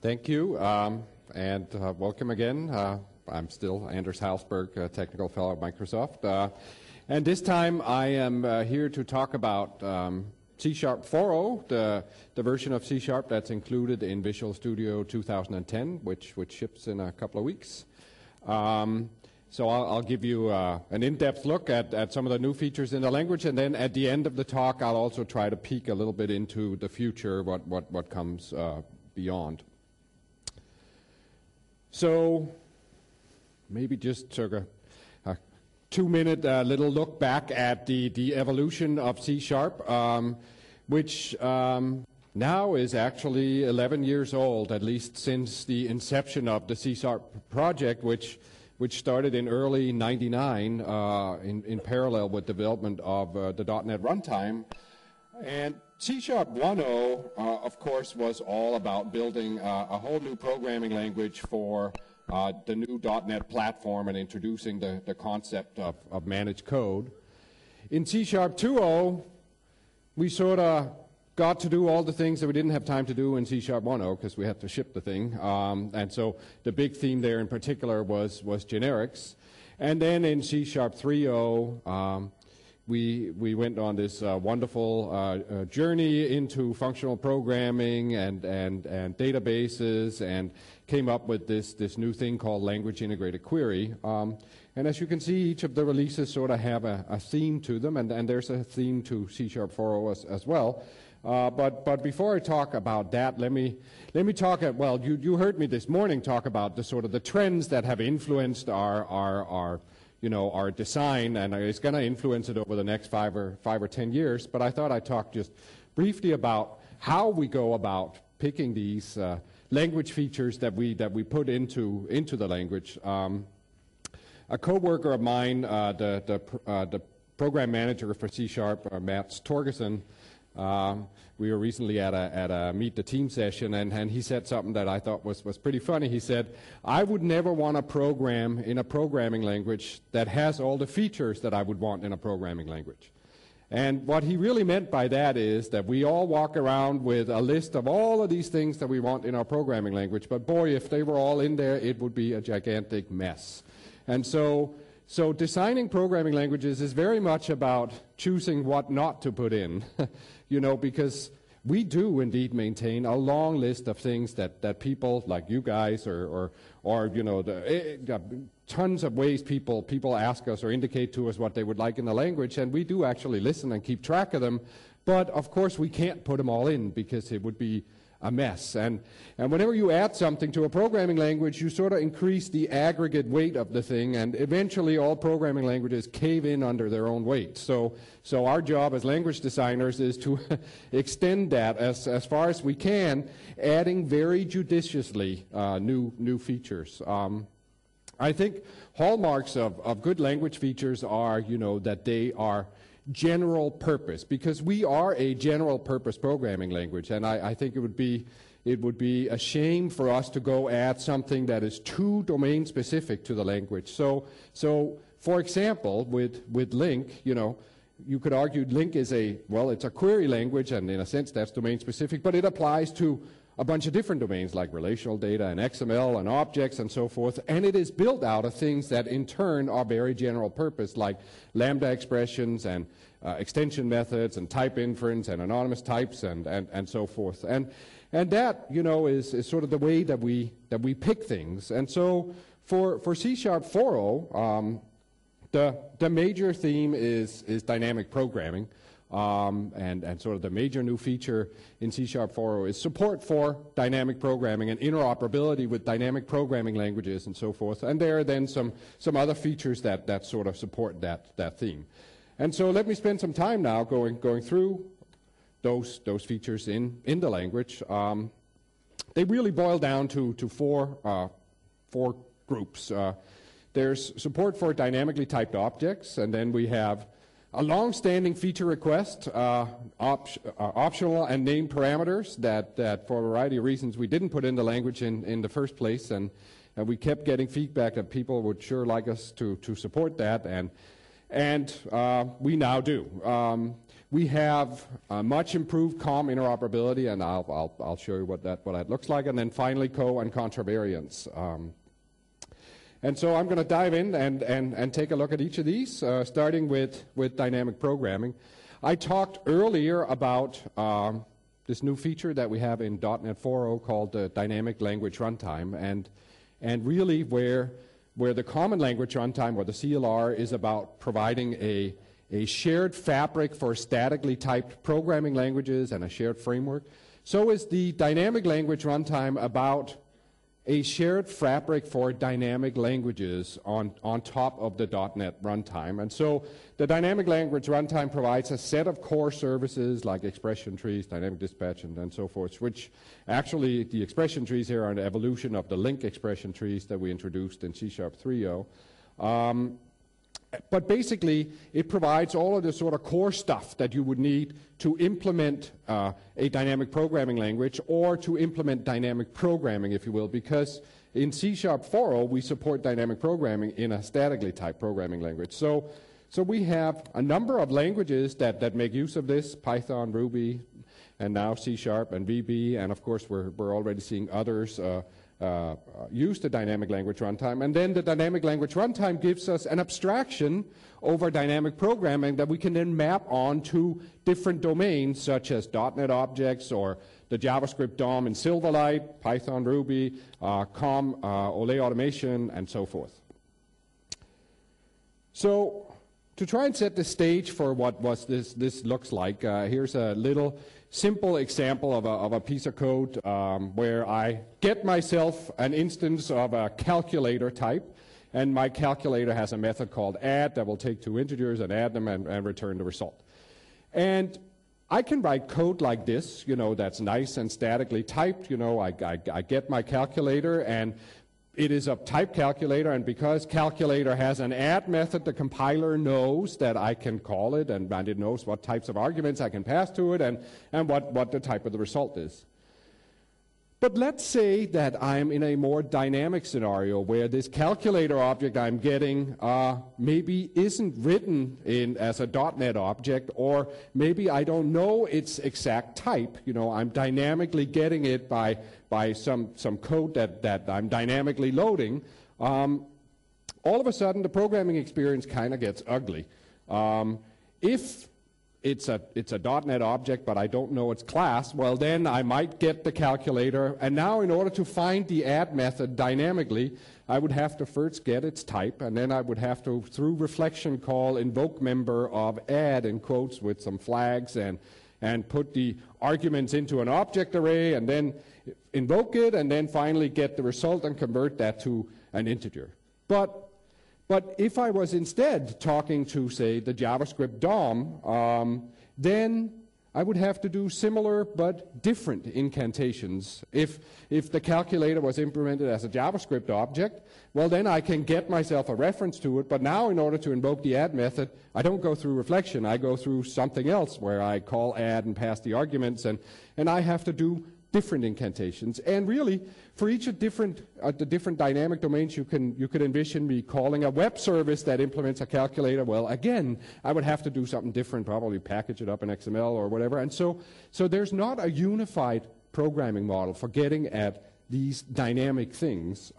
Thank you, and welcome again. I'm still Anders Halsberg, Technical Fellow at Microsoft. And this time I am here to talk about C# 4.0, the version of C# that's included in Visual Studio 2010, which ships in a couple of weeks. So I'll give you an in-depth look at some of the new features in the language, and then at the end of the talk I'll also try to peek a little bit into the future, what comes beyond. So maybe just took a 2-minute little look back at the evolution of C#, which now is actually 11 years old, at least since the inception of the C# project, which started in early '99 in parallel with development of the .NET Runtime. And C# 1.0, of course, was all about building a whole new programming language for the new .NET platform and introducing the concept of managed code. In C# 2.0, we sort of got to do all the things that we didn't have time to do in C# 1.0 because we had to ship the thing. And so the big theme there in particular was generics. And then in C# 3.0, we went on this wonderful journey into functional programming and databases, and came up with this new thing called Language Integrated Query. And as you can see, each of the releases sort of have a theme to them, and there's a theme to C# 4.0 as well. But before I talk about that, let me talk. Well, you heard me this morning talk about the sort of the trends that have influenced our design, and it's going to influence it over the next 5 or 10 years. But I thought I'd talk just briefly about how we go about picking these language features that we put into the language. A coworker of mine, the program manager for C#, Mats Torgersen, we were recently at a Meet the Team session, and he said something that I thought was pretty funny. He said, I would never want to program in a programming language that has all the features that I would want in a programming language. And what he really meant by that is that we all walk around with a list of all of these things that we want in our programming language, but boy, if they were all in there, it would be a gigantic mess. And so designing programming languages is very much about choosing what not to put in, because we do indeed maintain a long list of things that people like you guys or tons of ways people ask us or indicate to us what they would like in the language, and we do actually listen and keep track of them. But of course we can't put them all in because it would be a mess. And whenever you add something to a programming language, you sort of increase the aggregate weight of the thing, and eventually all programming languages cave in under their own weight. So our job as language designers is to extend that as far as we can, adding very judiciously new features. I think hallmarks of good language features are, that they are general purpose, because we are a general purpose programming language, and I think it would be a shame for us to go add something that is too domain specific to the language. So for example, with LINQ, you could argue LINQ is it's a query language, and in a sense that's domain specific, but it applies to a bunch of different domains like relational data and XML and objects and so forth, and it is built out of things that in turn are very general purpose, like lambda expressions and extension methods and type inference and anonymous types and so forth. And that, is sort of the way that we pick things. And so for C# 4.0, the major theme is dynamic programming. And sort of the major new feature in C# 4.0 is support for dynamic programming and interoperability with dynamic programming languages and so forth. And there are then some other features that sort of support that theme. And so let me spend some time now going through those features in the language. They really boil down to four groups. There's support for dynamically typed objects, and then we have a long-standing feature request, optional and named parameters that for a variety of reasons we didn't put in the language in the first place, and we kept getting feedback that people would sure like us to support that, and we now do. We have much improved COM interoperability, and I'll show you what that looks like. And then finally, co and contravariance. And so I'm going to dive in and take a look at each of these, starting with dynamic programming. I talked earlier about this new feature that we have in .NET 4.0 called the Dynamic Language Runtime, and really where the Common Language Runtime, or the CLR, is about providing a shared fabric for statically typed programming languages and a shared framework. So is the Dynamic Language Runtime about a shared fabric for dynamic languages on top of the .NET runtime. And so the Dynamic Language Runtime provides a set of core services like expression trees, dynamic dispatch, and so forth, which actually the expression trees here are an evolution of the LINQ expression trees that we introduced in C# 3.0. But basically, it provides all of the sort of core stuff that you would need to implement a dynamic programming language, or to implement dynamic programming, if you will, because in C# 4.0 we support dynamic programming in a statically typed programming language. So we have a number of languages that make use of this: Python, Ruby, and now C# and VB, and of course we're already seeing others use the Dynamic Language Runtime. And then the Dynamic Language Runtime gives us an abstraction over dynamic programming that we can then map on to different domains, such as .NET objects, or the JavaScript DOM in Silverlight, Python, Ruby, COM, Ole automation, and so forth. So to try and set the stage for what this looks like, here's a little simple example of a piece of code where I get myself an instance of a calculator type, and my calculator has a method called add that will take two integers and add them and return the result. And I can write code like this, that's nice and statically typed. I get my calculator, and it is a type calculator, and because calculator has an add method, the compiler knows that I can call it, and it knows what types of arguments I can pass to it, and what the type of the result is. But let's say that I'm in a more dynamic scenario where this calculator object I'm getting maybe isn't written in as a .NET object, or maybe I don't know its exact type. I'm dynamically getting it by some code that I'm dynamically loading. All of a sudden, the programming experience kind of gets ugly. If it's a .NET object, but I don't know its class, well, then I might get the calculator, and now in order to find the add method dynamically, I would have to first get its type, and then I would have to, through reflection, call invoke member of add in quotes with some flags, and put the arguments into an object array, and then invoke it, and then finally get the result and convert that to an integer. But if I was instead talking to, say, the JavaScript DOM, then I would have to do similar but different incantations. If the calculator was implemented as a JavaScript object, well, then I can get myself a reference to it. But now, in order to invoke the add method, I don't go through reflection. I go through something else where I call add and pass the arguments, and I have to do different incantations. And really, for each of the different dynamic domains, you could envision me calling a web service that implements a calculator. Well, again, I would have to do something different, probably package it up in XML or whatever. And so there's not a unified programming model for getting at these dynamic things.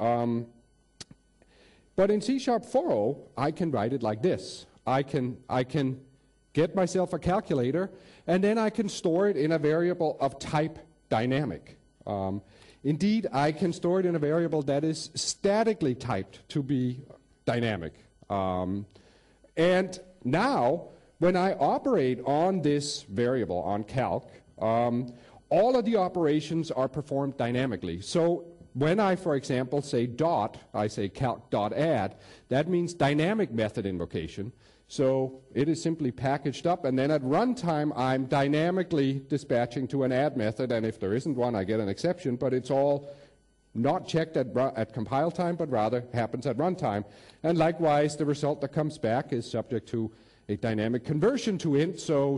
But in C# 4.0, I can write it like this. I can get myself a calculator, and then I can store it in a variable of type dynamic. Indeed, I can store it in a variable that is statically typed to be dynamic. And now, when I operate on this variable, on calc, all of the operations are performed dynamically. So when I, for example, say I say calc.add, that means dynamic method invocation. So it is simply packaged up, and then at runtime, I'm dynamically dispatching to an add method, and if there isn't one, I get an exception, but it's all not checked at compile time, but rather happens at runtime. And likewise, the result that comes back is subject to a dynamic conversion to int, so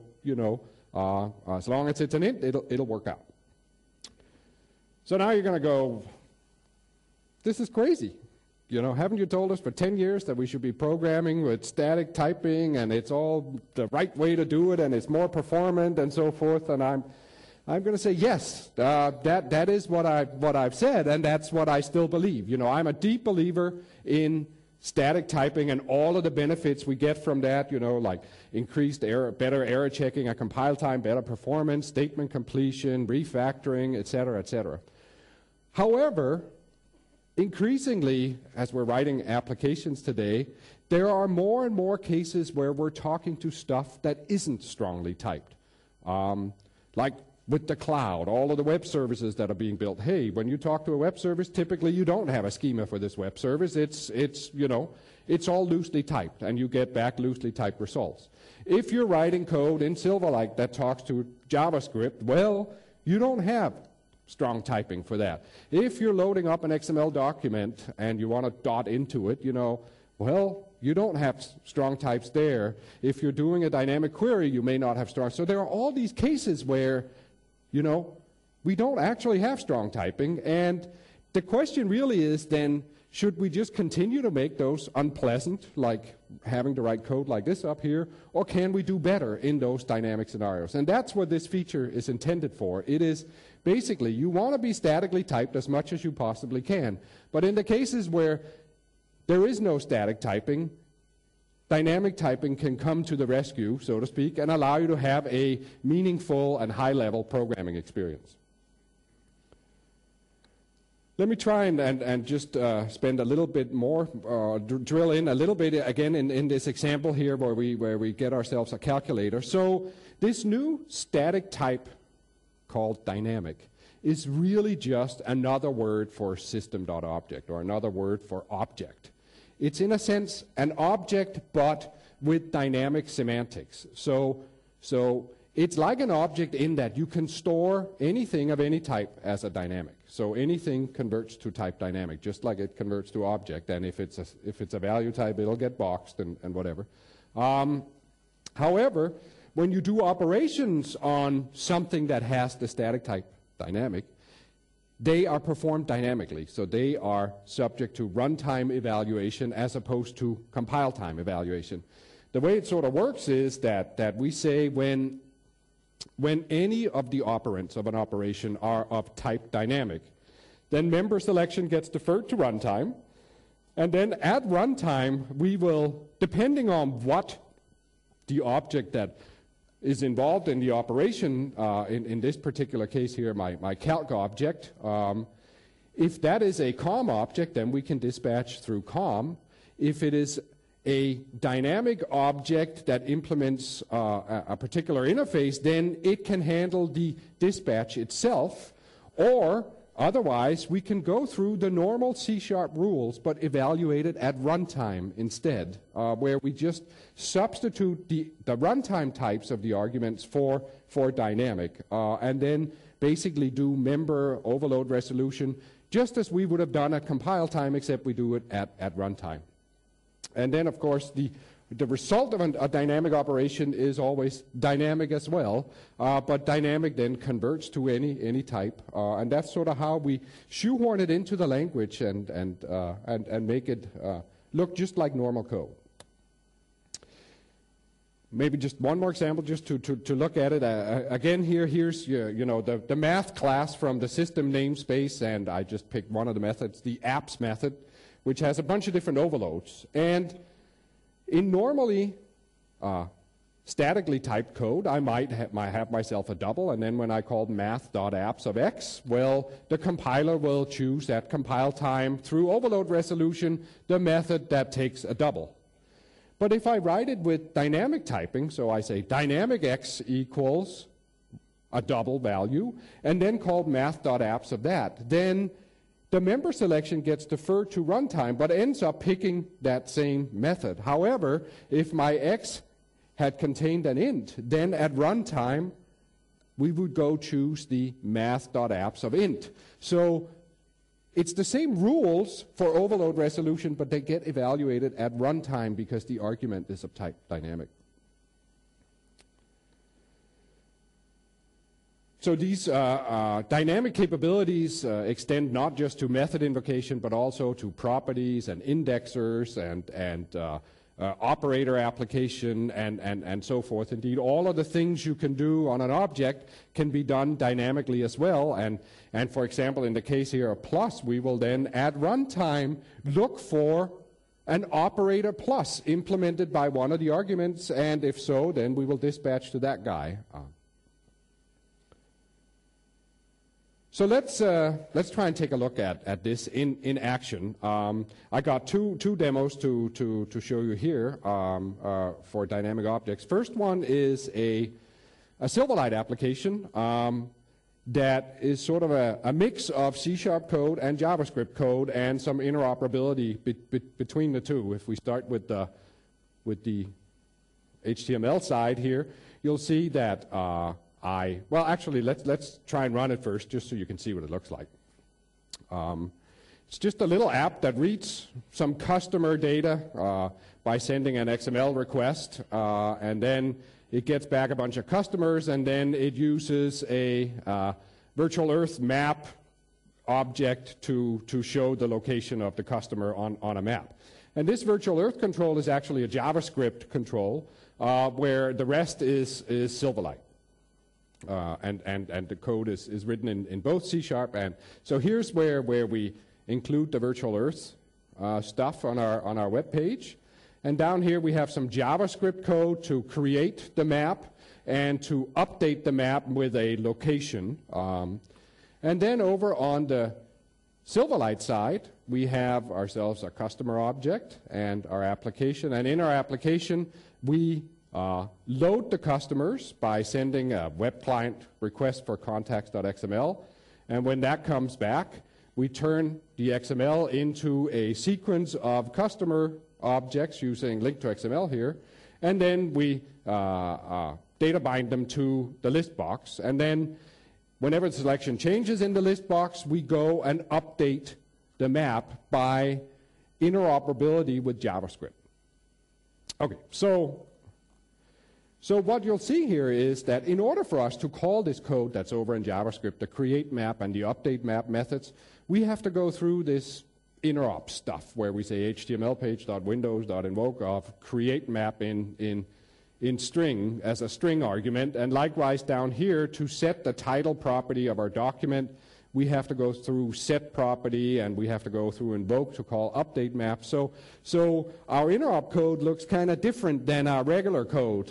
as long as it's an int, it'll work out. So now you're going to go, this is crazy. haven't you told us for 10 years that we should be programming with static typing and it's all the right way to do it and it's more performant and so forth? And I'm going to say yes, that is what I've said, and that's what I still believe. I'm a deep believer in static typing and all of the benefits we get from that, like increased better error checking at compile time, better performance, statement completion, refactoring, et cetera, et cetera. However, increasingly, as we're writing applications today, there are more and more cases where we're talking to stuff that isn't strongly typed. Like with the cloud, all of the web services that are being built. Hey, when you talk to a web service, typically you don't have a schema for this web service. It's all loosely typed, and you get back loosely typed results. If you're writing code in Silverlight that talks to JavaScript, well, you don't have strong typing for that. If you're loading up an XML document and you want to dot into it, well, you don't have strong types there. If you're doing a dynamic query, you may not have strong. So there are all these cases where, we don't actually have strong typing. And the question really is then, should we just continue to make those unpleasant, like having to write code like this up here, or can we do better in those dynamic scenarios? And that's what this feature is intended for. It is basically, you want to be statically typed as much as you possibly can. But in the cases where there is no static typing, dynamic typing can come to the rescue, so to speak, and allow you to have a meaningful and high-level programming experience. Let me try and just spend a little bit more, drill in a little bit again in this example here where we get ourselves a calculator. So this new static type called dynamic is really just another word for system.object, or another word for object. It's in a sense an object, but with dynamic semantics. So it's like an object in that you can store anything of any type as a dynamic. So anything converts to type dynamic, just like it converts to object. And if it's a value type, it'll get boxed and whatever. However, when you do operations on something that has the static type dynamic, they are performed dynamically. So they are subject to runtime evaluation as opposed to compile time evaluation. The way it sort of works is that we say when any of the operands of an operation are of type dynamic, then member selection gets deferred to runtime, and then at runtime we will, depending on what the object that is involved in the operation, in this particular case here, my calc object, if that is a COM object, then we can dispatch through COM. If it is a dynamic object that implements a particular interface, then it can handle the dispatch itself, or otherwise we can go through the normal C# rules but evaluate it at runtime instead, where we just substitute the runtime types of the arguments for dynamic, and then basically do member overload resolution just as we would have done at compile time, except we do it at runtime. And then, of course, the result of a dynamic operation is always dynamic as well, but dynamic then converts to any type, and that's sort of how we shoehorn it into the language and make it look just like normal code. Maybe just one more example, just to look at it again. Here's the math class from the system namespace, and I just picked one of the methods, the apps method, which has a bunch of different overloads. And in normally statically typed code, I might have myself a double, and then when I called math.apps of x, well, the compiler will choose at compile time through overload resolution the method that takes a double. But if I write it with dynamic typing, so I say dynamic x equals a double value, and then called math.apps of that, then the member selection gets deferred to runtime, but ends up picking that same method. However, if my x had contained an int, then at runtime, we would go choose the math.apps of int. So it's the same rules for overload resolution, but they get evaluated at runtime because the argument is of type dynamic. So these dynamic capabilities extend not just to method invocation, but also to properties and indexers and operator application and so forth. Indeed, all of the things you can do on an object can be done dynamically as well. And for example, in the case here of plus, we will then at runtime look for an operator plus implemented by one of the arguments, and if so, then we will dispatch to that guy. So let's try and take a look at this in action. I got two demos to show you here for dynamic objects. First one is a Silverlight application that is sort of a mix of C# code and JavaScript code and some interoperability between the two. If we start with the HTML side here, you'll see that well, actually, let's try and run it first, just so you can see what it looks like. It's just a little app that reads some customer data by sending an XML request, and then it gets back a bunch of customers, and then it uses a virtual earth map object to show the location of the customer on a map. And this virtual earth control is actually a JavaScript control, where the rest is Silverlight. And the code is written in both C#, and so here's where we include the virtual earth stuff on our web page. And down here we have some JavaScript code to create the map and to update the map with a location. And then over on the Silverlight side, we have ourselves a customer object and our application. And in our application, we load the customers by sending a web client request for contacts.xml. And when that comes back, we turn the XML into a sequence of customer objects using link to XML here. And then we data bind them to the list box. And then whenever the selection changes in the list box, we go and update the map by interoperability with JavaScript. Okay, so what you'll see here is that in order for us to call this code that's over in JavaScript, the create map and the update map methods, we have to go through this interop stuff where we say HTML page.windows.invoke of create map in string as a string argument. And likewise down here, to set the title property of our document, we have to go through set property, and we have to go through invoke to call update map. So our interop code looks kind of different than our regular code.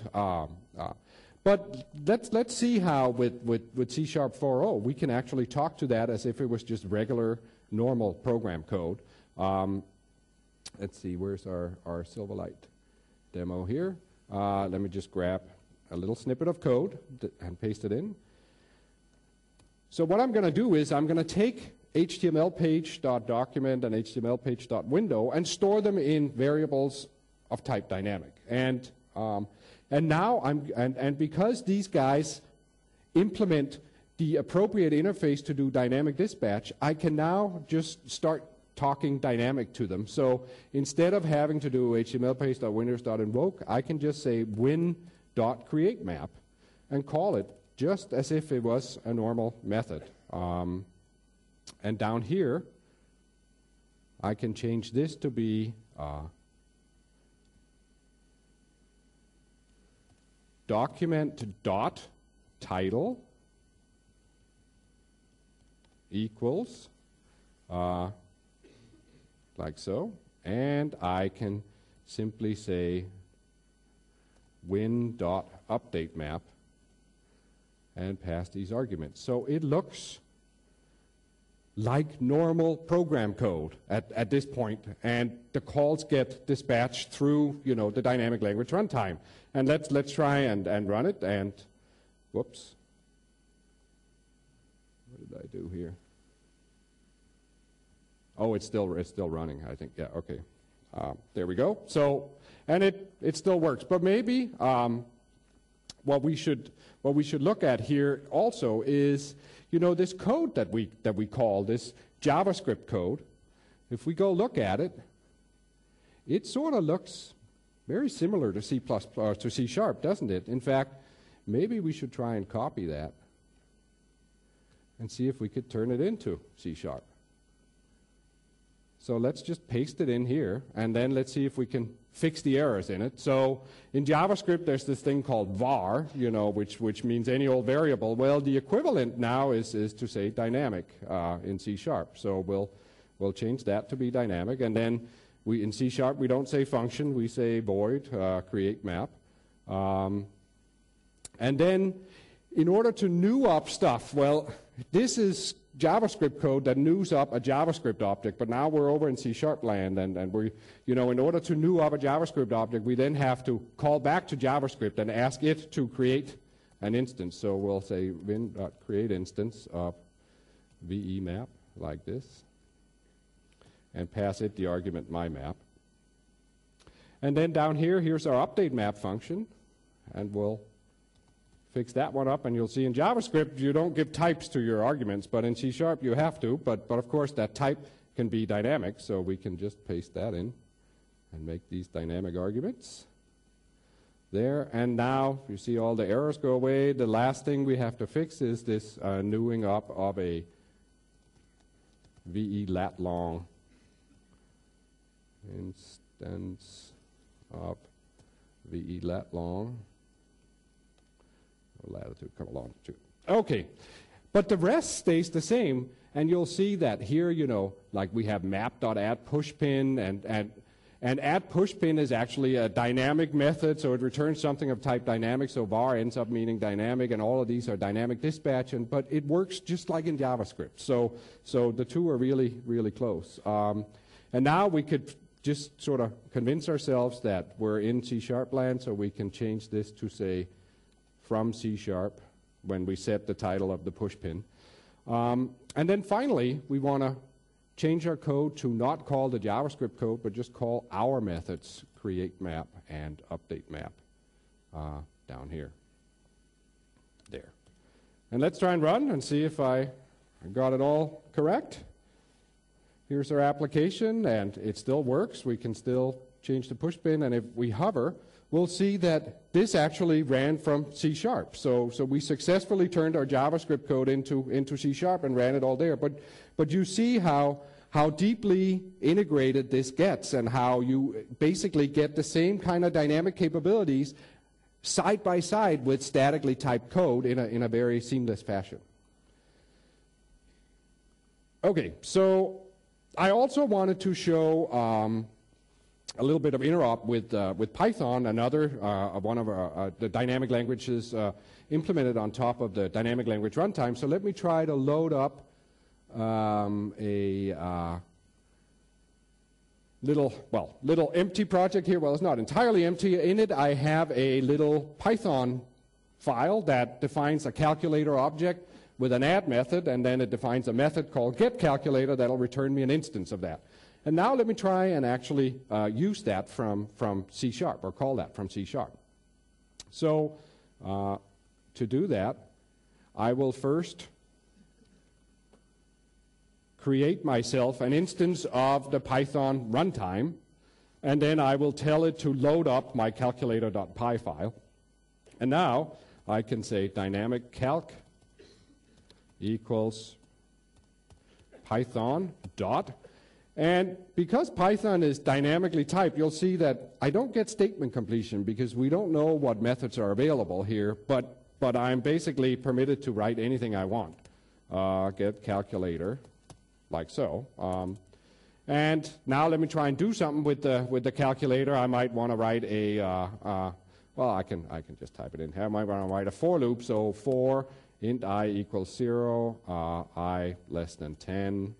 But let's see how with C# 4.0 we can actually talk to that as if it was just regular, normal program code. Let's see, where's our Silverlight demo here? Let me just grab a little snippet of code and paste it in. So what I'm going to do is I'm going to take HTML page.document and HTML page.window and store them in variables of type dynamic. And now and because these guys implement the appropriate interface to do dynamic dispatch, I can now just start talking dynamic to them. So instead of having to do HTML page.windows.invoke, I can just say win.createMap and call it just as if it was a normal method. And down here, I can change this to be document.title equals like so, and I can simply say win.updateMap and pass these arguments. So it looks like normal program code at this point, and the calls get dispatched through the dynamic language runtime. And let's try and run it. And whoops, what did I do here? Oh, it's still running, I think. Yeah, okay. There we go. So, and it still works. But maybe what we should look at here also is, this code that we call this JavaScript code. If we go look at it, it sort of looks very similar to C++ to C#, doesn't it? In fact, maybe we should try and copy that and see if we could turn it into C#. So let's just paste it in here, and then let's see if we can fix the errors in it. So in JavaScript, there's this thing called var, which means any old variable. Well, the equivalent now is to say dynamic in C#. So we'll change that to be dynamic, and then in C# we don't say function, we say void create map. And then in order to new up stuff, well, this is JavaScript code that news up a JavaScript object, but now we're over in C# land, and we, in order to new up a JavaScript object, we then have to call back to JavaScript and ask it to create an instance. So we'll say vin.create instance of VE map like this, and pass it the argument myMap. And then down here, here's our update map function, and we'll fix that one up, and you'll see in JavaScript you don't give types to your arguments, but in C# you have to, but of course that type can be dynamic, so we can just paste that in and make these dynamic arguments there. And now you see all the errors go away. The last thing we have to fix is this newing up of a VE lat long instance of VE lat long. Latitude, come along too. Okay, but the rest stays the same, and you'll see that here, like we have map.addPushPin, and addPushPin is actually a dynamic method, so it returns something of type dynamic, so var ends up meaning dynamic, and all of these are dynamic dispatch, but it works just like in JavaScript. So the two are really, really close. And now we could just sort of convince ourselves that we're in C# land, so we can change this to say from C# when we set the title of the pushpin. And then finally, we want to change our code to not call the JavaScript code, but just call our methods, create map and update map, down here. There. And let's try and run and see if I got it all correct. Here's our application, and it still works. We can still change the pushpin, and if we hover, we'll see that this actually ran from C#. So we successfully turned our JavaScript code into C# and ran it all there. But you see how deeply integrated this gets, and how you basically get the same kind of dynamic capabilities side by side with statically typed code in a very seamless fashion. Okay, so I also wanted to show a little bit of interop with Python, another one of the dynamic languages implemented on top of the dynamic language runtime. So let me try to load up a little empty project here. Well, it's not entirely empty. In it, I have a little Python file that defines a calculator object with an add method, and then it defines a method called getCalculator that'll return me an instance of that. And now let me try and actually use that from C#, or call that from C#. So to do that, I will first create myself an instance of the Python runtime, and then I will tell it to load up my calculator.py file. And now I can say dynamic calc equals Python dot. And because Python is dynamically typed, you'll see that I don't get statement completion because we don't know what methods are available here, but I'm basically permitted to write anything I want. Get calculator, like so. And now let me try and do something with the calculator. I might want to write a, well, I can just type it in here. I might want to write a for loop, so for int I equals 0, I less than 10.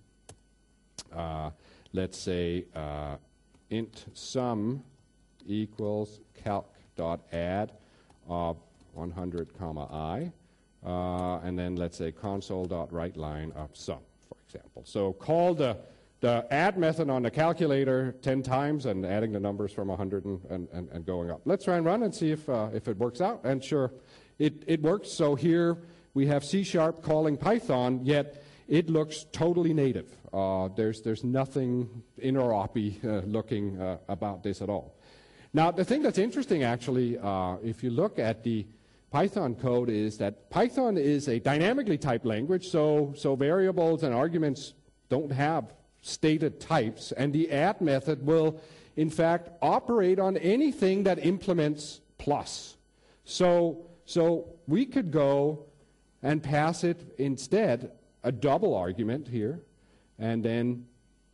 Let's say int sum equals calc.add of 100 comma I, and then let's say console.writeLine of sum, for example. So call the add method on the calculator 10 times and adding the numbers from 100 and going up. Let's try and run and see if it works out. And sure, it works. So here we have C# calling Python, yet it looks totally native. There's nothing interop-y looking about this at all. Now, the thing that's interesting, actually, if you look at the Python code is that Python is a dynamically typed language, so variables and arguments don't have stated types, and the add method will, in fact, operate on anything that implements plus. So we could go and pass it instead a double argument here, and then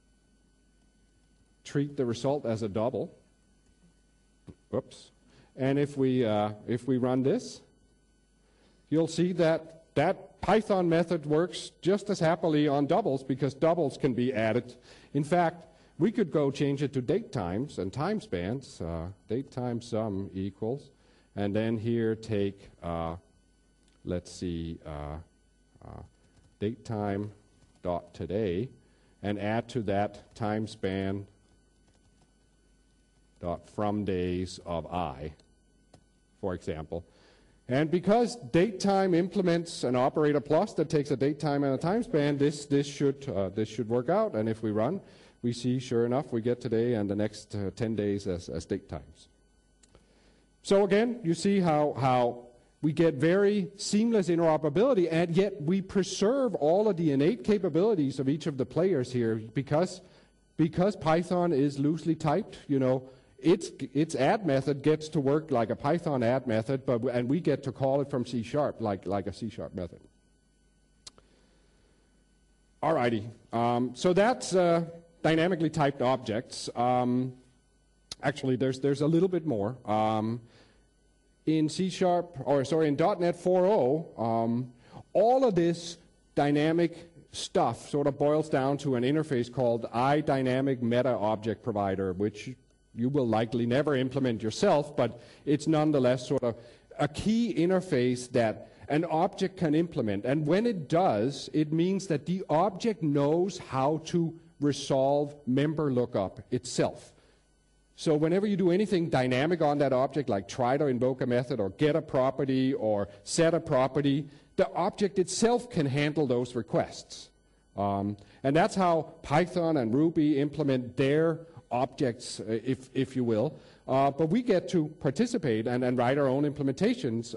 treat the result as a double. Oops. And if we run this, you'll see that that Python method works just as happily on doubles, because doubles can be added. In fact, we could go change it to date times and time spans. Date times sum equals, and then here take, let's see, date time dot today, and add to that time span dot from days of I, for example. And because date time implements an operator plus that takes a date time and a time span, this should work out. And if we run, we see, sure enough, we get today and the next 10 days as date times. So again, you see how we get very seamless interoperability, and yet we preserve all of the innate capabilities of each of the players here, because Python is loosely typed. You know, its add method gets to work like a Python add method, and we get to call it from C# like a C# method. Alrighty, so that's dynamically typed objects. Actually, there's a little bit more. In C#, or sorry, in .NET 4.0, all of this dynamic stuff sort of boils down to an interface called iDynamic Meta Object Provider, which you will likely never implement yourself, but it's nonetheless sort of a key interface that an object can implement. And when it does, it means that the object knows how to resolve member lookup itself. So whenever you do anything dynamic on that object, like try to invoke a method or get a property or set a property, the object itself can handle those requests. And that's how Python and Ruby implement their objects, if you will. But we get to participate and write our own implementations.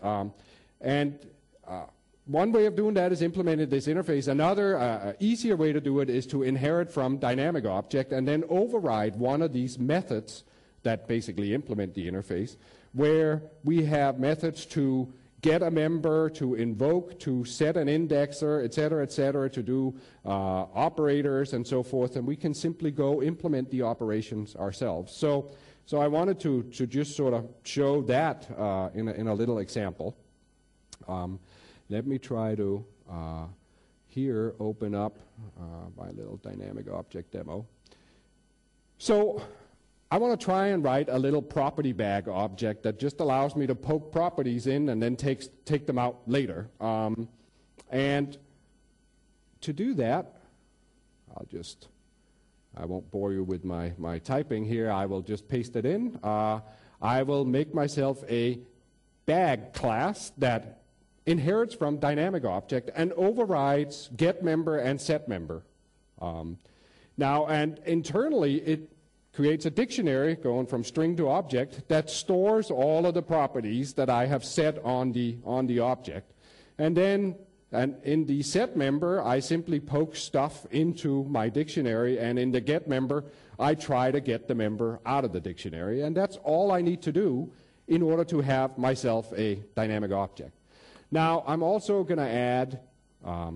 One way of doing that is implementing this interface. Another easier way to do it is to inherit from dynamic object and then override one of these methods that basically implement the interface, where we have methods to get a member, to invoke, to set an indexer, et cetera, to do operators and so forth, and we can simply go implement the operations ourselves. So I wanted to just sort of show that in a little example. Let me try to here open up my little dynamic object demo. So I want to try and write a little property bag object that just allows me to poke properties in and then take them out later. And to do that, I won't bore you with my typing here. I will just paste it in. I will make myself a bag class that inherits from dynamic object and overrides get member and set member. Now, and internally, it creates a dictionary going from string to object that stores all of the properties that I have set on the object. And then in the set member, I simply poke stuff into my dictionary, and in the get member, I try to get the member out of the dictionary. And that's all I need to do in order to have myself a dynamic object. Now, I'm also going to add a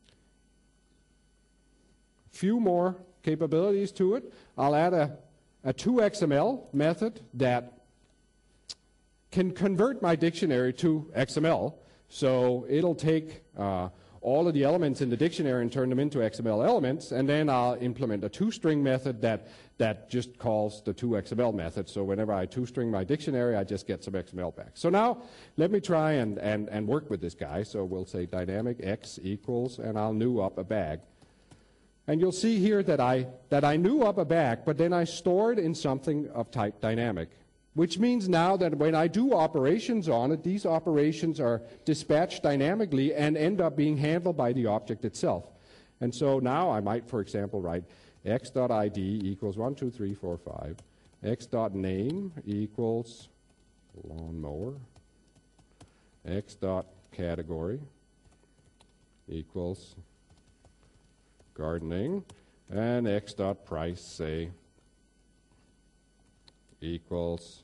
few more capabilities to it. I'll add a toXML method that can convert my dictionary to XML. So it'll take all of the elements in the dictionary and turn them into XML elements, and then I'll implement a toString method that just calls the toXML method. So whenever I toString my dictionary, I just get some XML back. So now let me try and work with this guy. So we'll say dynamic x equals, and I'll new up a bag. And you'll see here that I knew up a bag, but then I stored in something of type dynamic, which means now that when I do operations on it, these operations are dispatched dynamically and end up being handled by the object itself. And so now I might, for example, write x.id equals 1, 2, 3, 4, 5, x.name equals lawnmower, x dot category equals gardening, and x dot price, say, equals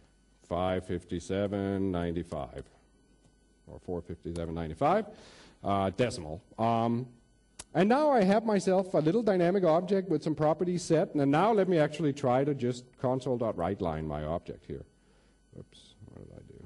557.95 or 457.95 decimal. And now I have myself a little dynamic object with some properties set, and now let me actually try to just console.writeLine my object here. Oops, what did I do?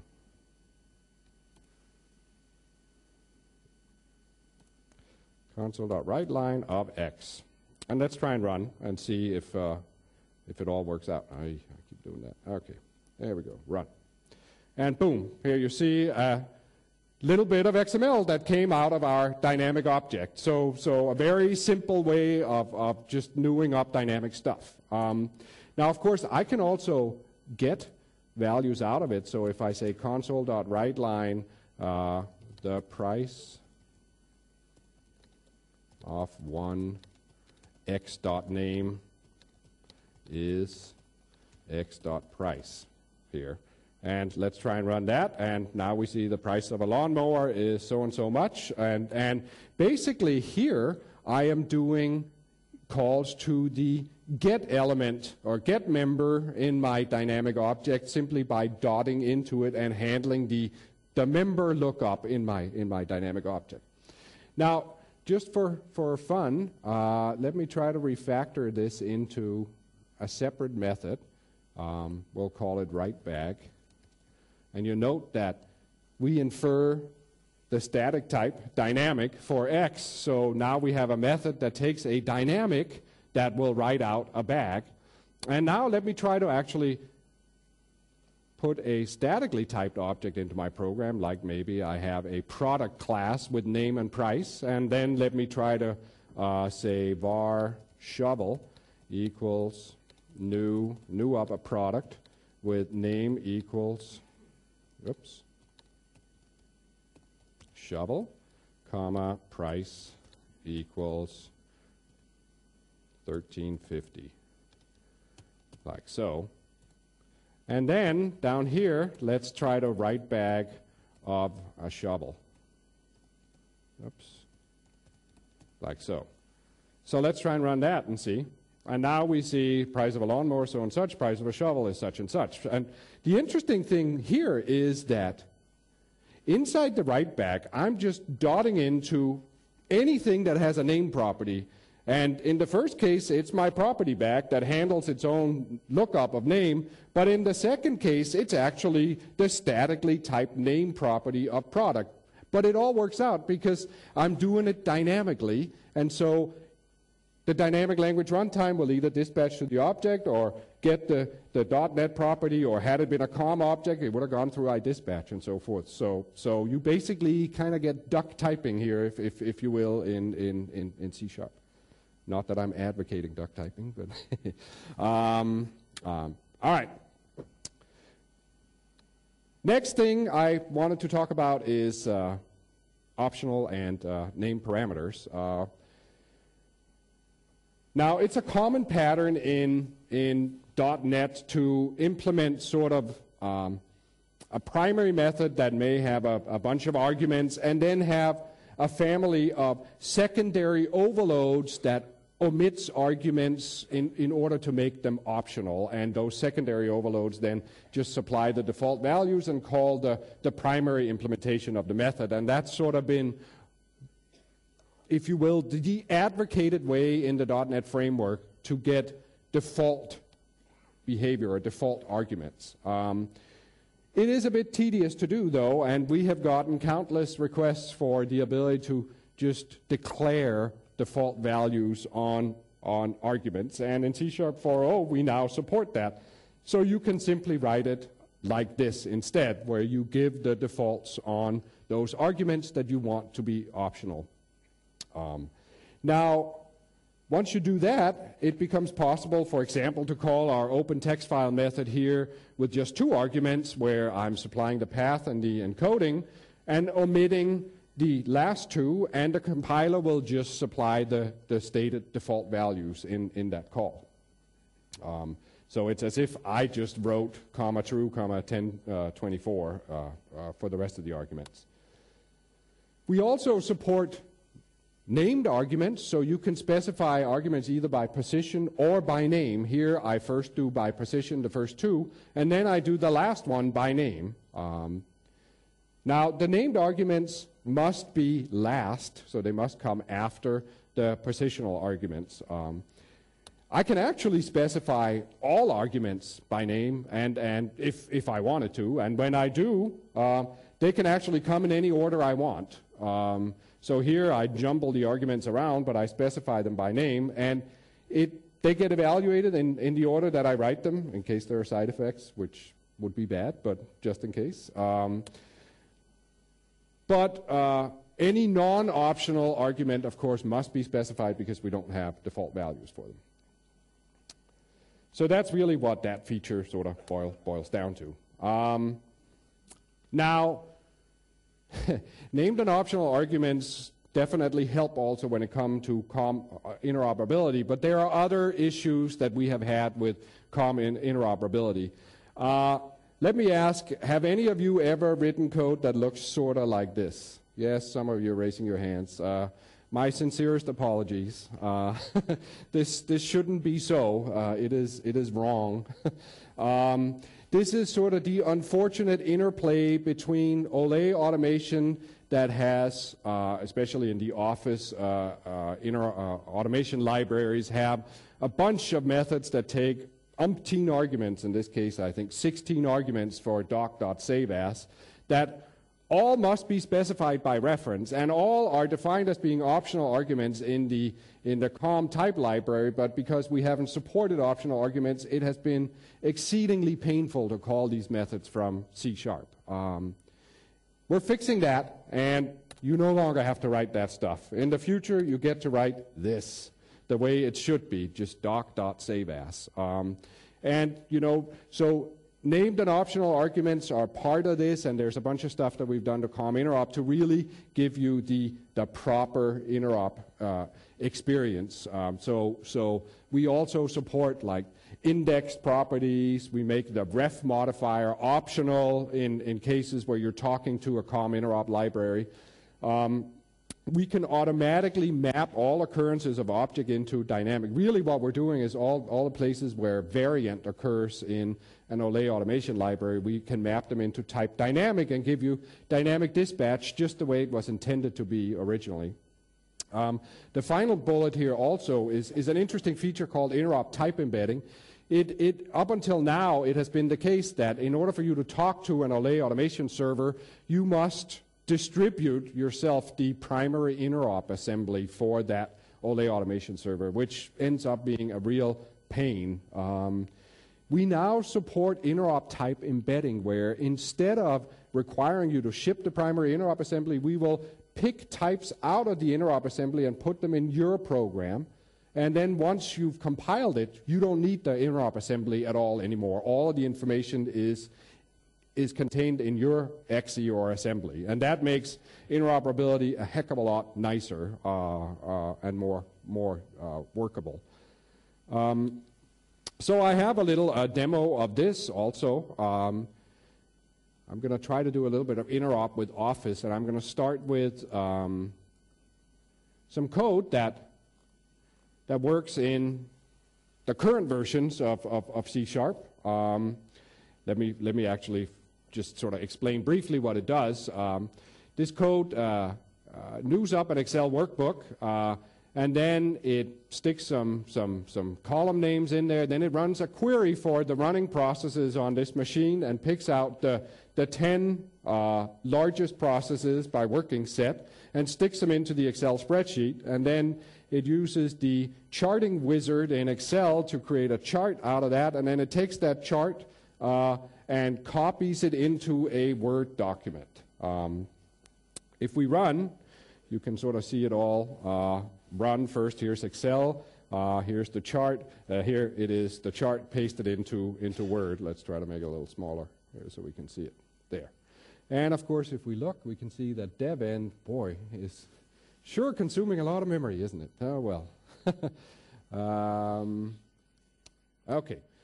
Console.writeLine of x. And let's try and run and see if it all works out. I keep doing that. Okay, there we go, run. And boom, here you see a little bit of XML that came out of our dynamic object. So a very simple way of just newing up dynamic stuff. Now, of course, I can also get values out of it. So if I say console.writeLine, the price of one x dot name is x dot price here. And let's try and run that. And now we see the price of a lawnmower is so and so much. And basically here I am doing calls to the get element or get member in my dynamic object simply by dotting into it and handling the member lookup in my dynamic object. Now, just for fun, let me try to refactor this into a separate method. We'll call it writeBag. And you note that we infer the static type dynamic for x. So now we have a method that takes a dynamic that will write out a bag. And now let me try to actually put a statically typed object into my program, like maybe I have a product class with name and price. And then let me try to say var shovel equals new up a product with name equals shovel, comma, price equals $13.50, like so. And then down here, let's try to write bag of a shovel. Like so. So let's try and run that and see. And now we see price of a lawnmower, so and such, price of a shovel is such and such. And the interesting thing here is that inside the writeBag, I'm just dotting into anything that has a name property. And in the first case, it's my property bag that handles its own lookup of name. But in the second case, it's actually the statically typed name property of product. But it all works out because I'm doing it dynamically. And so the dynamic language runtime will either dispatch to the object or get the .NET property, or had it been a COM object, it would have gone through iDispatch and so forth. So you basically kind of get duck typing here, if you will, in C#. Not that I'm advocating duck typing, but all right. Next thing I wanted to talk about is optional and name parameters. Now, it's a common pattern in .NET to implement sort of a primary method that may have a bunch of arguments and then have a family of secondary overloads that omits arguments in order to make them optional. And those secondary overloads then just supply the default values and call the primary implementation of the method. And that's sort of been, if you will, the advocated way in the .NET framework to get default behavior or default arguments. It is a bit tedious to do, though, and we have gotten countless requests for the ability to just declare default values on arguments. And in C# 4.0, we now support that. So you can simply write it like this instead, where you give the defaults on those arguments that you want to be optional. Now, once you do that, it becomes possible, for example, to call our open text file method here with just two arguments, where I'm supplying the path and the encoding and omitting the last two, and the compiler will just supply the stated default values in that call. So it's as if I just wrote comma true, comma 1024 for the rest of the arguments. We also support named arguments, so you can specify arguments either by position or by name. Here I first do by position the first two, and then I do the last one by name. Now, the named arguments must be last, so they must come after the positional arguments. I can actually specify all arguments by name, and if I wanted to, and when I do, they can actually come in any order I want. So here I jumble the arguments around, but I specify them by name, and they get evaluated in the order that I write them, in case there are side effects, which would be bad, but just in case. But any non-optional argument, of course, must be specified because we don't have default values for them. So that's really what that feature sort of boils down to. Now, named and optional arguments definitely help also when it comes to interoperability, but there are other issues that we have had with interoperability. Let me ask, have any of you ever written code that looks sort of like this? Yes, some of you are raising your hands. My sincerest apologies. This shouldn't be so. It is wrong. This is sort of the unfortunate interplay between OLE automation that has, especially in the Office, automation libraries have a bunch of methods that take umpteen arguments, in this case I think 16 arguments for doc.saveas, that all must be specified by reference, and all are defined as being optional arguments in the COM type library, but because we haven't supported optional arguments, it has been exceedingly painful to call these methods from C#. We're fixing that, and you no longer have to write that stuff. In the future, you get to write this the way it should be, just doc.saveas. And, you know, so named and optional arguments are part of this, and there's a bunch of stuff that we've done to COM interop to really give you the proper interop experience. So we also support like indexed properties. We make the ref modifier optional in cases where you're talking to a COM interop library. We can automatically map all occurrences of object into dynamic. Really what we're doing is all the places where variant occurs in an OLE automation library, we can map them into type dynamic and give you dynamic dispatch just the way it was intended to be originally. The final bullet here also is an interesting feature called interop type embedding. Up until now, it has been the case that in order for you to talk to an OLE automation server, you must distribute yourself the primary interop assembly for that OLE automation server, which ends up being a real pain. We now support interop type embedding, where instead of requiring you to ship the primary interop assembly, we will pick types out of the interop assembly and put them in your program. And then once you've compiled it, you don't need the interop assembly at all anymore. All of the information is contained in your exe or assembly. And that makes interoperability a heck of a lot nicer and more workable. So I have a little demo of this also. I'm going to try to do a little bit of interop with Office, and I'm going to start with some code that works in the current versions of C#. Let me actually just sort of explain briefly what it does. This code news up an Excel workbook, and then it sticks some column names in there. Then it runs a query for the running processes on this machine and picks out the 10 largest processes by working set and sticks them into the Excel spreadsheet. And then it uses the charting wizard in Excel to create a chart out of that, and then it takes that chart and copies it into a Word document. If we run, you can sort of see it all run first. Here's Excel, here's the chart, here it is, the chart pasted into Word. Let's try to make it a little smaller here so we can see it there. And of course, if we look, we can see that dev-end, boy, is sure consuming a lot of memory, isn't it? Oh, well. Okay.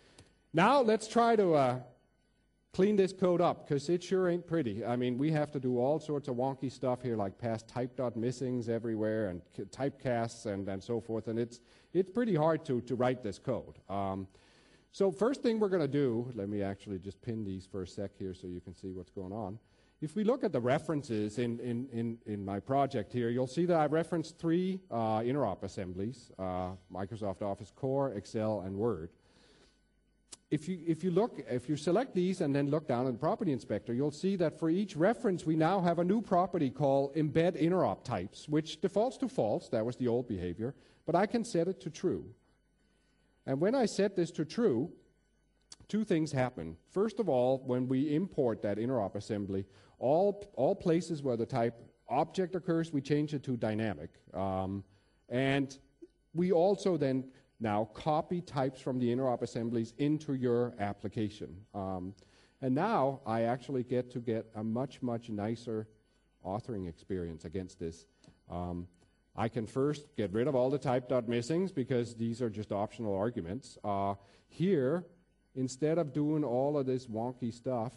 Now let's try to clean this code up, because it sure ain't pretty. I mean, we have to do all sorts of wonky stuff here, like pass type dot missings everywhere and typecasts and so forth, and it's pretty hard to write this code. So first thing we're going to do, let me actually just pin these for a sec here so you can see what's going on. If we look at the references in my project here, you'll see that I referenced 3 interop assemblies, Microsoft Office Core, Excel, and Word. If you select these and then look down in the property inspector, you'll see that for each reference we now have a new property called embed interop types, which defaults to false. That was the old behavior, but I can set it to true. And when I set this to true, 2 things happen. First of all, when we import that interop assembly, all places where the type object occurs, we change it to dynamic. And we also then now copy types from the interop assemblies into your application. And now I actually get a much, much nicer authoring experience against this. I can first get rid of all the type.missings because these are just optional arguments. Here, instead of doing all of this wonky stuff,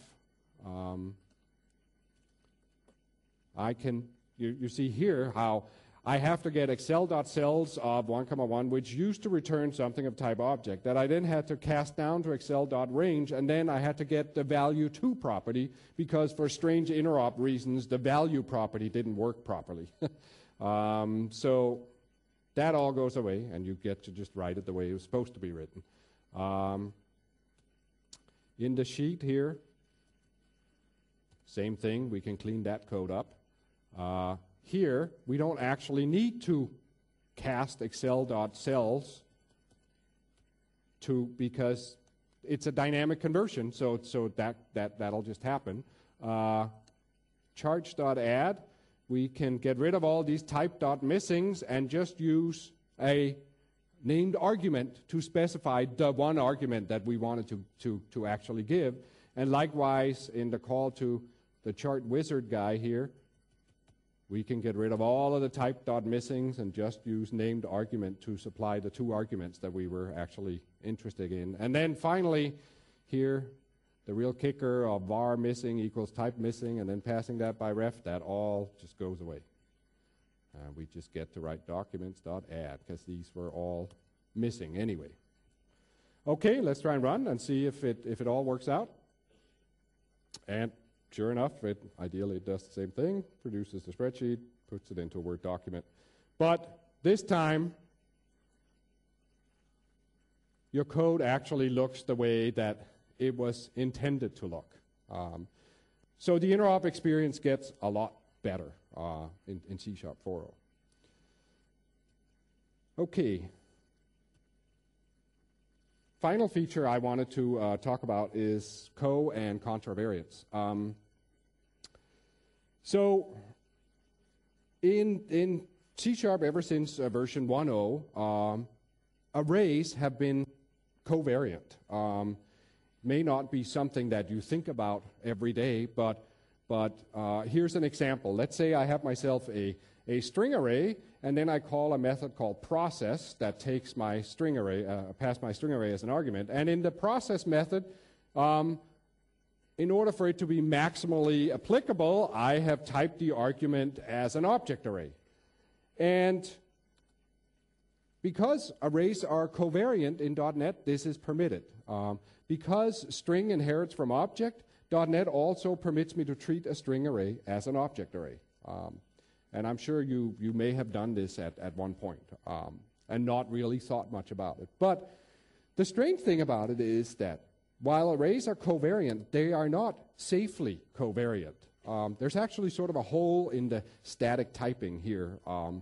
I can, you see here how I have to get excel.cells of 1,1, which used to return something of type object, that I then had to cast down to excel.range, and then I had to get the value to property, because for strange interop reasons, the value property didn't work properly. So that all goes away, and you get to just write it the way it was supposed to be written. In the sheet here, same thing, we can clean that code up. Here, we don't actually need to cast excel.cells because it's a dynamic conversion, so that'll just happen. Charge.add, we can get rid of all these type.missings and just use a named argument to specify the one argument that we wanted to actually give. And likewise, in the call to the chart wizard guy here, we can get rid of all of the type.missings and just use named argument to supply the 2 arguments that we were actually interested in. And then finally, here, the real kicker of var missing equals type missing, and then passing that by ref, that all just goes away. We just get to write documents.add, because these were all missing anyway. Okay, let's try and run and see if it all works out. And sure enough, ideally it does the same thing, produces the spreadsheet, puts it into a Word document. But this time, your code actually looks the way that it was intended to look. So the interop experience gets a lot better in C# 4.0. Okay. Final feature I wanted to talk about is co- and contravariants. So in C# ever since version 1.0, arrays have been covariant. May not be something that you think about every day, but here's an example. Let's say I have myself a string array, and then I call a method called process that takes my string array, pass my string array as an argument. And in the process method, in order for it to be maximally applicable, I have typed the argument as an object array. And because arrays are covariant in .NET, this is permitted. Because string inherits from object, .NET also permits me to treat a string array as an object array. And I'm sure you may have done this at one point and not really thought much about it. But the strange thing about it is that while arrays are covariant, they are not safely covariant. There's actually sort of a hole in the static typing here.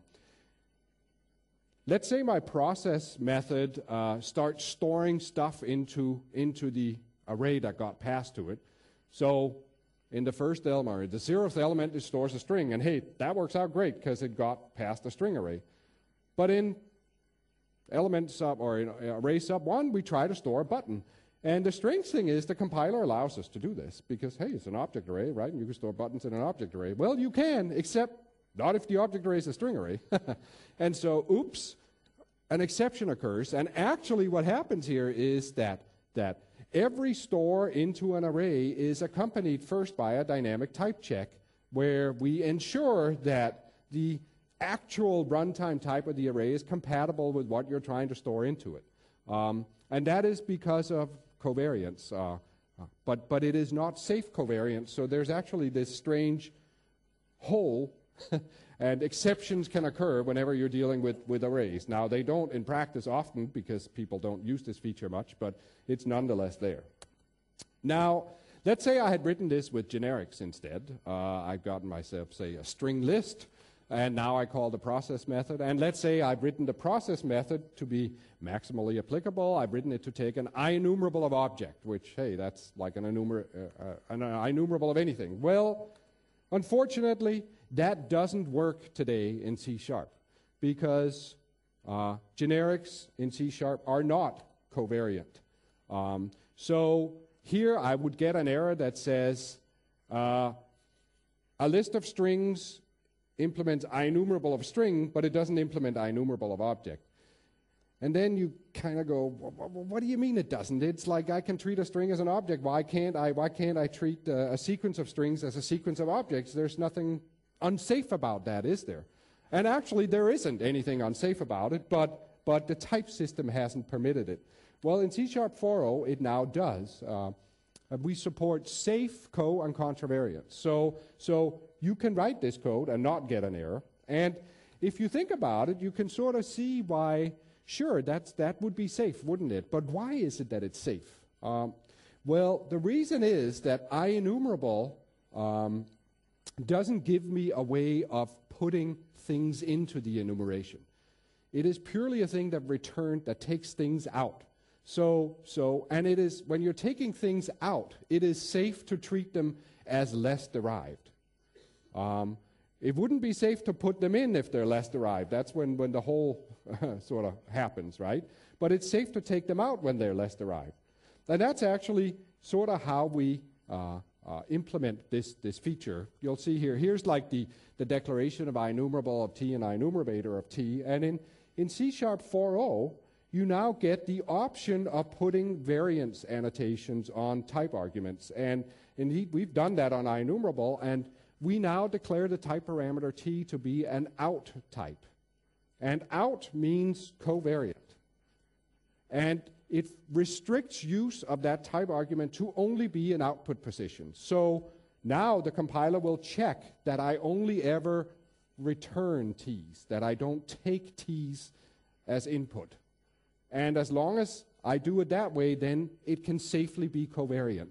Let's say my process method starts storing stuff into the array that got passed to it. So in the first element, or the 0th element, it stores a string. And hey, that works out great because it got past the string array. But in element sub, or in array sub 1, we try to store a button. And the strange thing is the compiler allows us to do this because, hey, it's an object array, right? And you can store buttons in an object array. Well, you can, except not if the object array is a string array. And so, oops, an exception occurs. And actually what happens here is that every store into an array is accompanied first by a dynamic type check where we ensure that the actual runtime type of the array is compatible with what you're trying to store into it. And that is because of covariance. But it is not safe covariance, so there's actually this strange hole, and exceptions can occur whenever you're dealing with arrays. Now, they don't in practice often because people don't use this feature much, but it's nonetheless there. Now, let's say I had written this with generics instead. I've gotten myself, say, a string list, and now I call the process method. And let's say I've written the process method to be maximally applicable. I've written it to take an IEnumerable of object, which, hey, that's like an IEnumerable of anything. Well, unfortunately, that doesn't work today in C# because generics in C# are not covariant. So here I would get an error that says a list of strings implements IEnumerable of string, but it doesn't implement IEnumerable of object. And then you kind of go, what do you mean it doesn't? It's like I can treat a string as an object. Why can't I treat a sequence of strings as a sequence of objects? There's nothing unsafe about that, is there? And actually, there isn't anything unsafe about it, but the type system hasn't permitted it. Well, in C# 4.0, it now does. We support safe co and contravariance. So you can write this code and not get an error. And if you think about it, you can sort of see why, sure, that would be safe, wouldn't it? But why is it that it's safe? Well, the reason is that IEnumerable doesn't give me a way of putting things into the enumeration. It is purely a thing that takes things out. And it is, when you're taking things out, it is safe to treat them as less derived. It wouldn't be safe to put them in if they're less derived. That's when the whole sort of happens, right? But it's safe to take them out when they're less derived. And that's actually sort of how we implement this feature. You'll see here's like the declaration of IEnumerable of T and IEnumerator of T. And in C# 4.0, you now get the option of putting variance annotations on type arguments. And indeed, we've done that on IEnumerable, and we now declare the type parameter T to be an out type. And out means covariant. And it restricts use of that type argument to only be in output position. So now the compiler will check that I only ever return T's, that I don't take T's as input. And as long as I do it that way, then it can safely be covariant.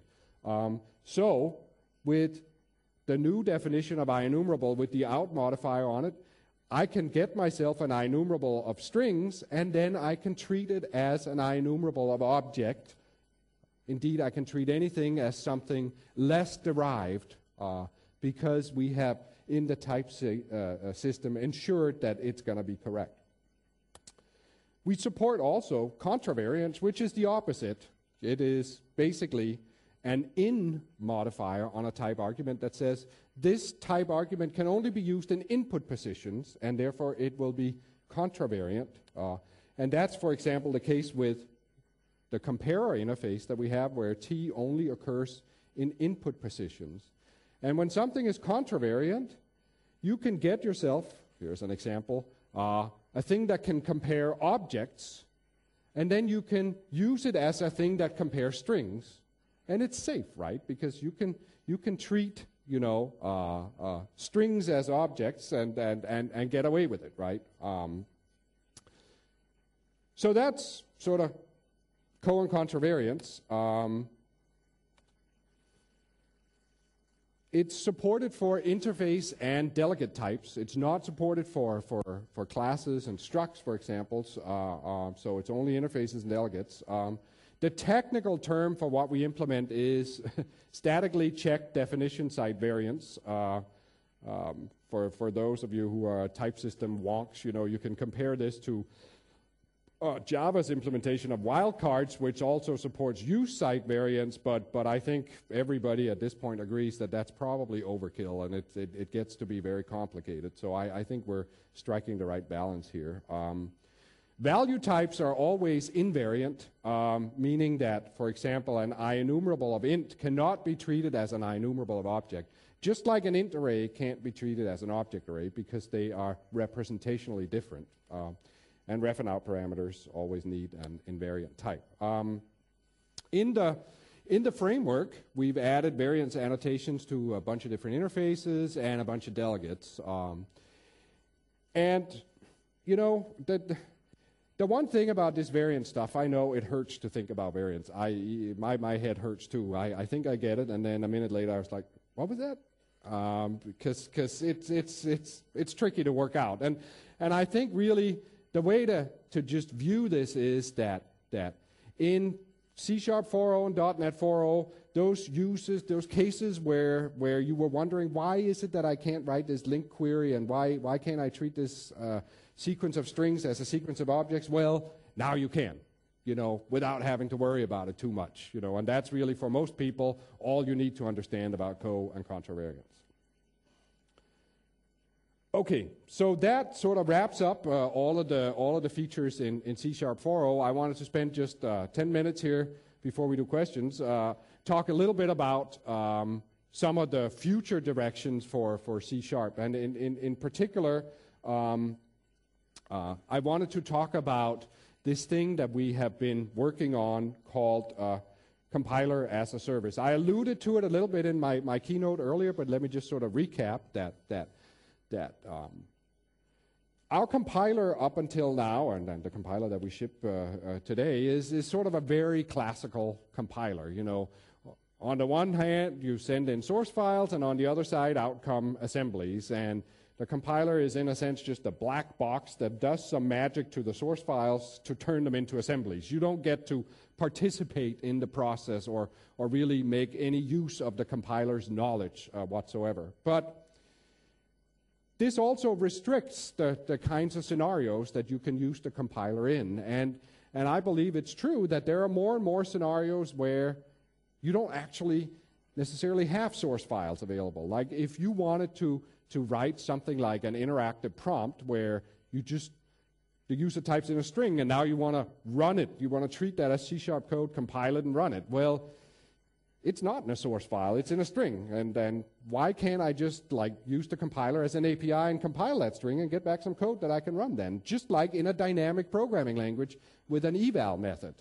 So with the new definition of IEnumerable with the out modifier on it, I can get myself an IEnumerable of strings, and then I can treat it as an IEnumerable of object. Indeed, I can treat anything as something less derived because we have, in the type system, ensured that it's going to be correct. We support also contravariance, which is the opposite. It is basically an in modifier on a type argument that says this type argument can only be used in input positions, and therefore it will be contravariant. And that's, for example, the case with the comparer interface that we have where T only occurs in input positions. And when something is contravariant, you can get yourself, here's an example, a thing that can compare objects, and then you can use it as a thing that compares strings. And it's safe, right? Because you can treat, strings as objects and get away with it, right? So that's sort of co and contravariance. It's supported for interface and delegate types. It's not supported for classes and structs, for example. So it's only interfaces and delegates. The technical term for what we implement is statically checked definition site variance. For those of you who are type system wonks, you can compare this to Java's implementation of wildcards, which also supports use site variance, but I think everybody at this point agrees that that's probably overkill, and it gets to be very complicated. So I think we're striking the right balance here. Value types are always invariant, meaning that, for example, an IEnumerable of int cannot be treated as an IEnumerable of object, just like an int array can't be treated as an object array because they are representationally different. And ref and out parameters always need an invariant type. In the framework, we've added variance annotations to a bunch of different interfaces and a bunch of delegates. And, you know, the one thing about this variance stuff, I know it hurts to think about variance. My head hurts too. I think I get it, and then a minute later I was like, what was that? Because it's tricky to work out. And I think really the way to just view this is that in C# 4.0 and .NET 4.0, those cases where you were wondering, why is it that I can't write this link query, and why can't I treat this sequence of strings as a sequence of objects? Well, now you can, you know, without having to worry about it too much, you know, and that's really, for most people, all you need to understand about co- and contravariance. Okay, so that sort of wraps up all of the features in C# 4.0. I wanted to spend just 10 minutes here before we do questions, talk a little bit about some of the future directions for C#. And in particular, I wanted to talk about this thing that we have been working on called compiler as a service. I alluded to it a little bit in my keynote earlier, but let me just sort of recap that our compiler up until now, and then the compiler that we ship today, is sort of a very classical compiler. You know, on the one hand, you send in source files, and on the other side, out come assemblies. And the compiler is, in a sense, just a black box that does some magic to the source files to turn them into assemblies. You don't get to participate in the process or really make any use of the compiler's knowledge whatsoever. But this also restricts the kinds of scenarios that you can use the compiler in. And I believe it's true that there are more and more scenarios where you don't actually necessarily have source files available. Like if you wanted to write something like an interactive prompt where you just, the user types in a string and now you want to run it, you want to treat that as C# code, compile it and run it. Well, it's not in a source file, it's in a string. And then why can't I just like use the compiler as an API and compile that string and get back some code that I can run then? Just like in a dynamic programming language with an eval method.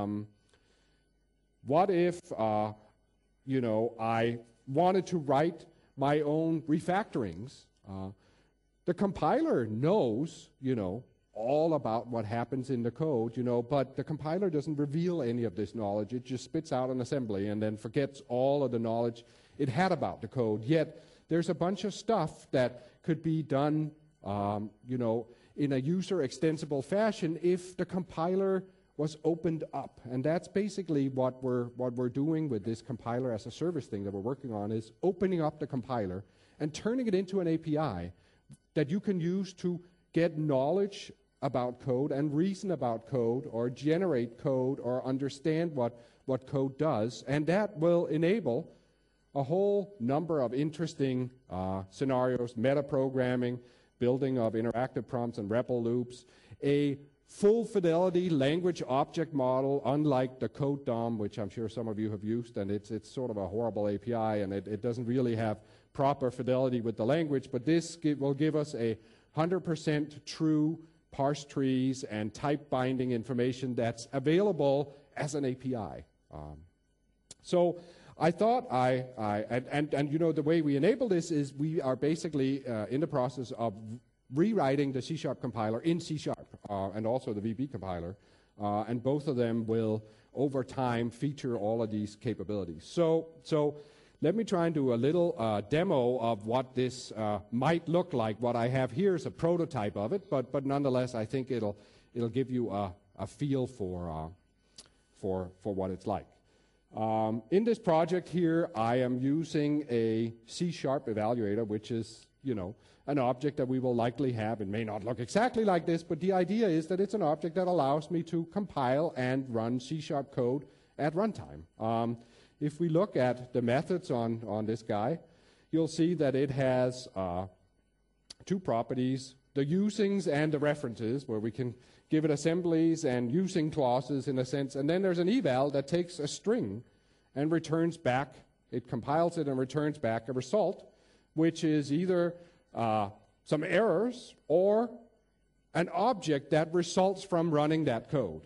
What if, you know, I wanted to write my own refactorings? The compiler knows, you know, all about what happens in the code, you know, but the compiler doesn't reveal any of this knowledge. It just spits out an assembly and then forgets all of the knowledge it had about the code. Yet there's a bunch of stuff that could be done, you know, in a user extensible fashion if the compiler was opened up. And that's basically what we're doing with this compiler as a service thing that we're working on, is opening up the compiler and turning it into an API that you can use to get knowledge about code and reason about code or generate code or understand what code does. And that will enable a whole number of interesting scenarios, metaprogramming, building of interactive prompts and REPL loops, a full fidelity language object model, unlike the code DOM, which I'm sure some of you have used, and it's sort of a horrible API, and it doesn't really have proper fidelity with the language, but this will give us a 100% true parse trees and type binding information that's available as an API. So I thought and you know, the way we enable this is we are basically in the process of rewriting the C# compiler in C# and also the VB compiler, and both of them will over time feature all of these capabilities. So let me try and do a little demo of what this might look like. What I have here is a prototype of it, but nonetheless, I think it'll give you a feel for what it's like. In this project here, I am using a C# evaluator, which is, you know, an object that we will likely have. It may not look exactly like this, but the idea is that it's an object that allows me to compile and run C# code at runtime. If we look at the methods on this guy, you'll see that it has two properties, the usings and the references, where we can give it assemblies and using clauses in a sense. And then there's an eval that takes a string and returns back, it compiles it and returns back a result, which is either some errors or an object that results from running that code.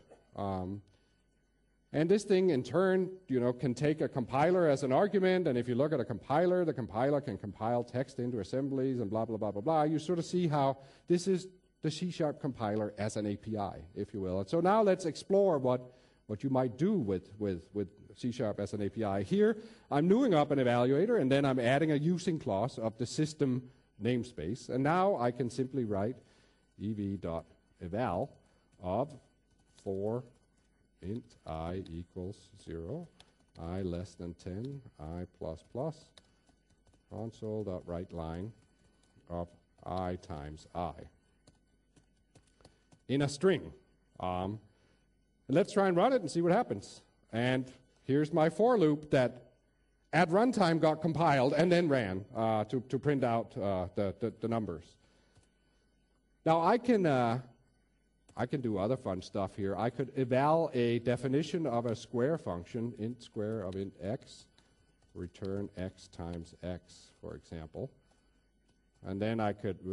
And this thing, in turn, can take a compiler as an argument. And if you look at a compiler, the compiler can compile text into assemblies and blah, blah, blah, blah, blah. You sort of see how this is the C# compiler as an API, if you will. And so now let's explore what you might do with C# as an API. Here, I'm newing up an evaluator, and then I'm adding a using clause of the system namespace. And now I can simply write ev.eval of for int I equals 0, I less than 10, I plus plus, console.writeLine of I times I in a string. And let's try and run it and see what happens. And here's my for loop that at runtime got compiled and then ran to print out the numbers. Now I can do other fun stuff here. I could eval a definition of a square function, int square of int x, return x times x, for example. And then I could,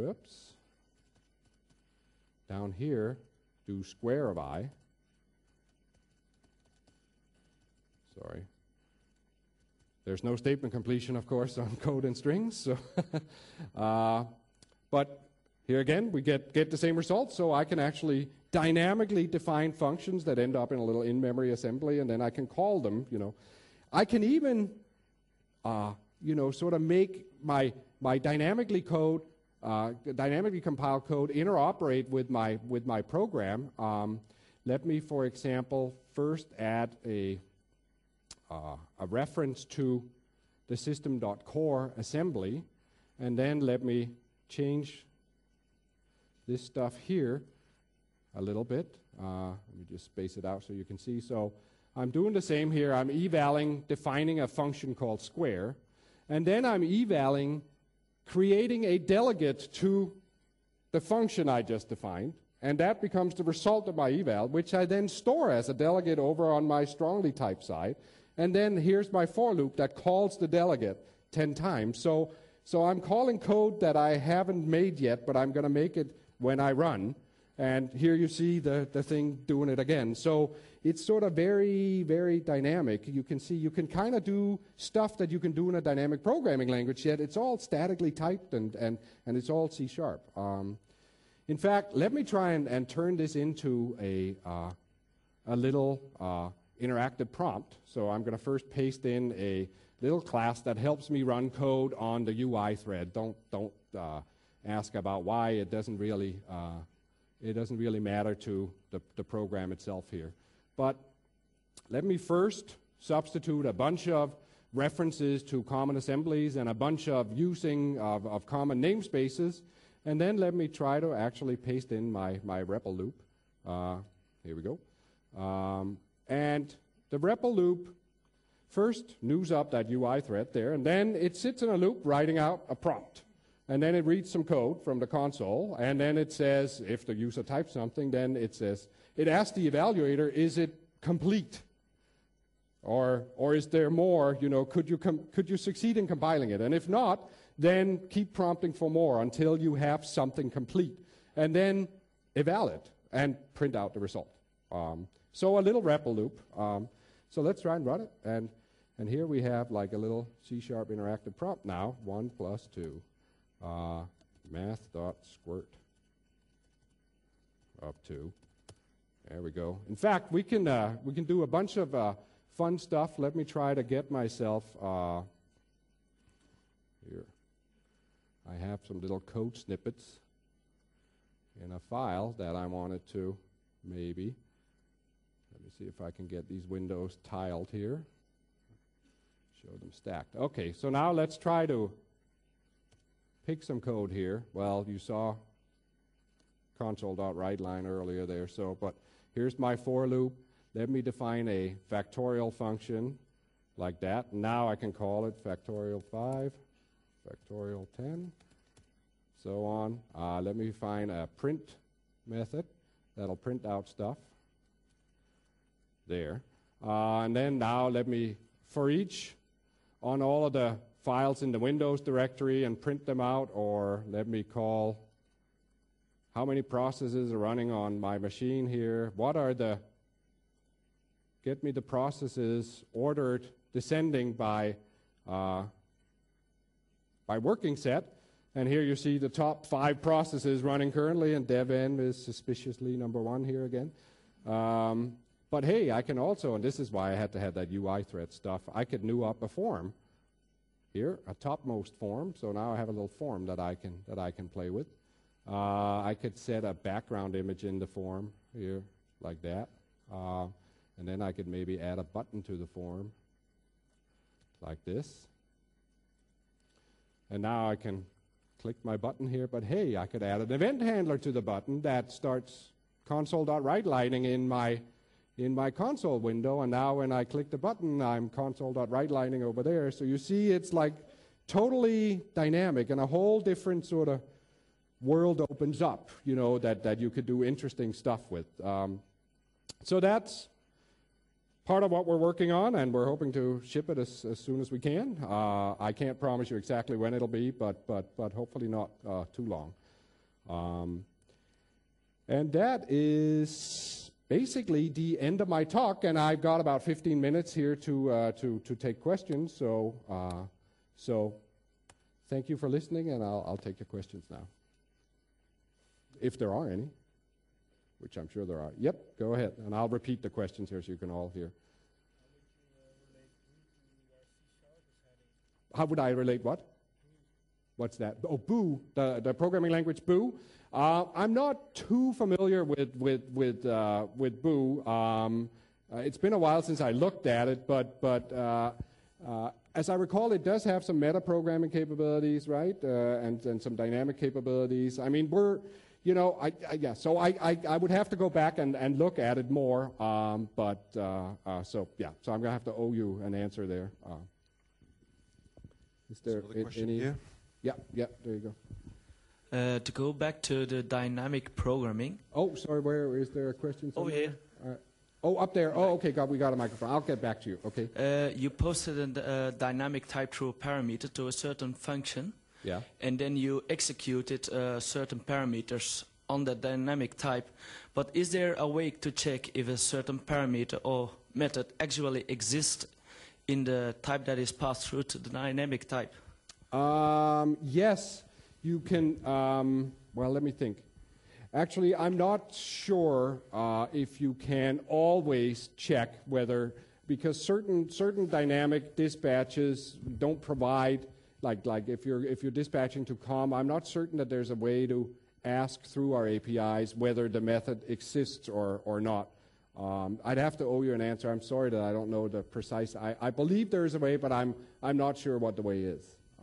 down here, do square of I. Sorry. There's no statement completion, of course, on code and strings. So but here again, we get the same result, so I can actually dynamically define functions that end up in a little in-memory assembly, and then I can call them, I can even, sort of make my dynamically compiled code interoperate with my program. Let me, for example, first add a reference to the system.core assembly, and then let me change this stuff here a little bit. Let me just space it out so you can see. So I'm doing the same here. I'm evaling, defining a function called square, and then I'm evaling creating a delegate to the function I just defined, and that becomes the result of my eval, which I then store as a delegate over on my strongly typed side. And then here's my for loop that calls the delegate 10 times. So I'm calling code that I haven't made yet, but I'm going to make it when I run. And here you see the thing doing it again. So it's sort of very, very dynamic. You can see you can kind of do stuff that you can do in a dynamic programming language, yet it's all statically typed and it's all C#. In fact, let me try and turn this into a little interactive prompt. So I'm going to first paste in a little class that helps me run code on the UI thread. Don't ask about why. It doesn't really matter to the program itself here. But let me first substitute a bunch of references to common assemblies and a bunch of using of common namespaces, and then let me try to actually paste in my REPL loop. Here we go. And the REPL loop first news up that UI thread there, and then it sits in a loop writing out a prompt. And then it reads some code from the console, and then it says, if the user types something, then it says, it asks the evaluator, is it complete? Or is there more, could you succeed in compiling it? And if not, then keep prompting for more until you have something complete. And then eval it and print out the result. So a little REPL loop. So let's try and run it. And here we have like a little C# interactive prompt now, 1 + 2. Math.squirt up to. There we go. In fact, we can do a bunch of fun stuff. Let me try to get myself here. I have some little code snippets in a file that I wanted to maybe. Let me see if I can get these windows tiled here. Show them stacked. Okay, so now let's try to pick some code here. Well, you saw console.writeLine earlier there, but here's my for loop. Let me define a factorial function like that. Now I can call it factorial 5, factorial 10, so on. Let me find a print method that'll print out stuff. There. And then now let me, for each, on all of the files in the Windows directory and print them out, or let me call how many processes are running on my machine here. What are the, get me the processes ordered, descending by working set. And here you see the top 5 processes running currently, and dev.env is suspiciously number 1 here again. But hey, I can also, and this is why I had to have that UI thread stuff, I could new up a form here, a topmost form. So now I have a little form that I can play with. I could set a background image in the form here, like that. And then I could maybe add a button to the form, like this. And now I can click my button here, but hey, I could add an event handler to the button that starts console.writeLining in my console window, and now when I click the button, I'm console.writeLining over there. So you see, it's like totally dynamic, and a whole different sort of world opens up, you know, that you could do interesting stuff with. So that's part of what we're working on, and we're hoping to ship it as soon as we can. I can't promise you exactly when it'll be, but hopefully not too long. And that is basically the end of my talk, and I've got about 15 minutes here to take questions. So thank you for listening, and I'll take your questions now, if there are any, which I'm sure there are. Yep, go ahead, and I'll repeat the questions here so you can all hear. How would I relate what? What's that? Oh, Boo, the programming language Boo. I'm not too familiar with Boo. It's been a while since I looked at it, but as I recall, it does have some meta-programming capabilities, right? And some dynamic capabilities. I mean, we're, you know, so I would have to go back and look at it more. So I'm going to have to owe you an answer there. Is there any? Here? Yeah, there you go. To go back to the dynamic programming. Oh, sorry, where is there a question? Over here. Oh, up there. Oh, okay, we got a microphone. I'll get back to you, okay. You posted a dynamic type through a parameter to a certain function. Yeah. And then you executed certain parameters on that dynamic type. But is there a way to check if a certain parameter or method actually exists in the type that is passed through to the dynamic type? Yes, you can. Well, let me think. Actually, I'm not sure if you can always check whether, because certain dynamic dispatches don't provide, like if you're dispatching to COM, I'm not certain that there's a way to ask through our APIs whether the method exists or not. I'd have to owe you an answer. I'm sorry that I don't know the precise. I believe there is a way, but I'm not sure what the way is.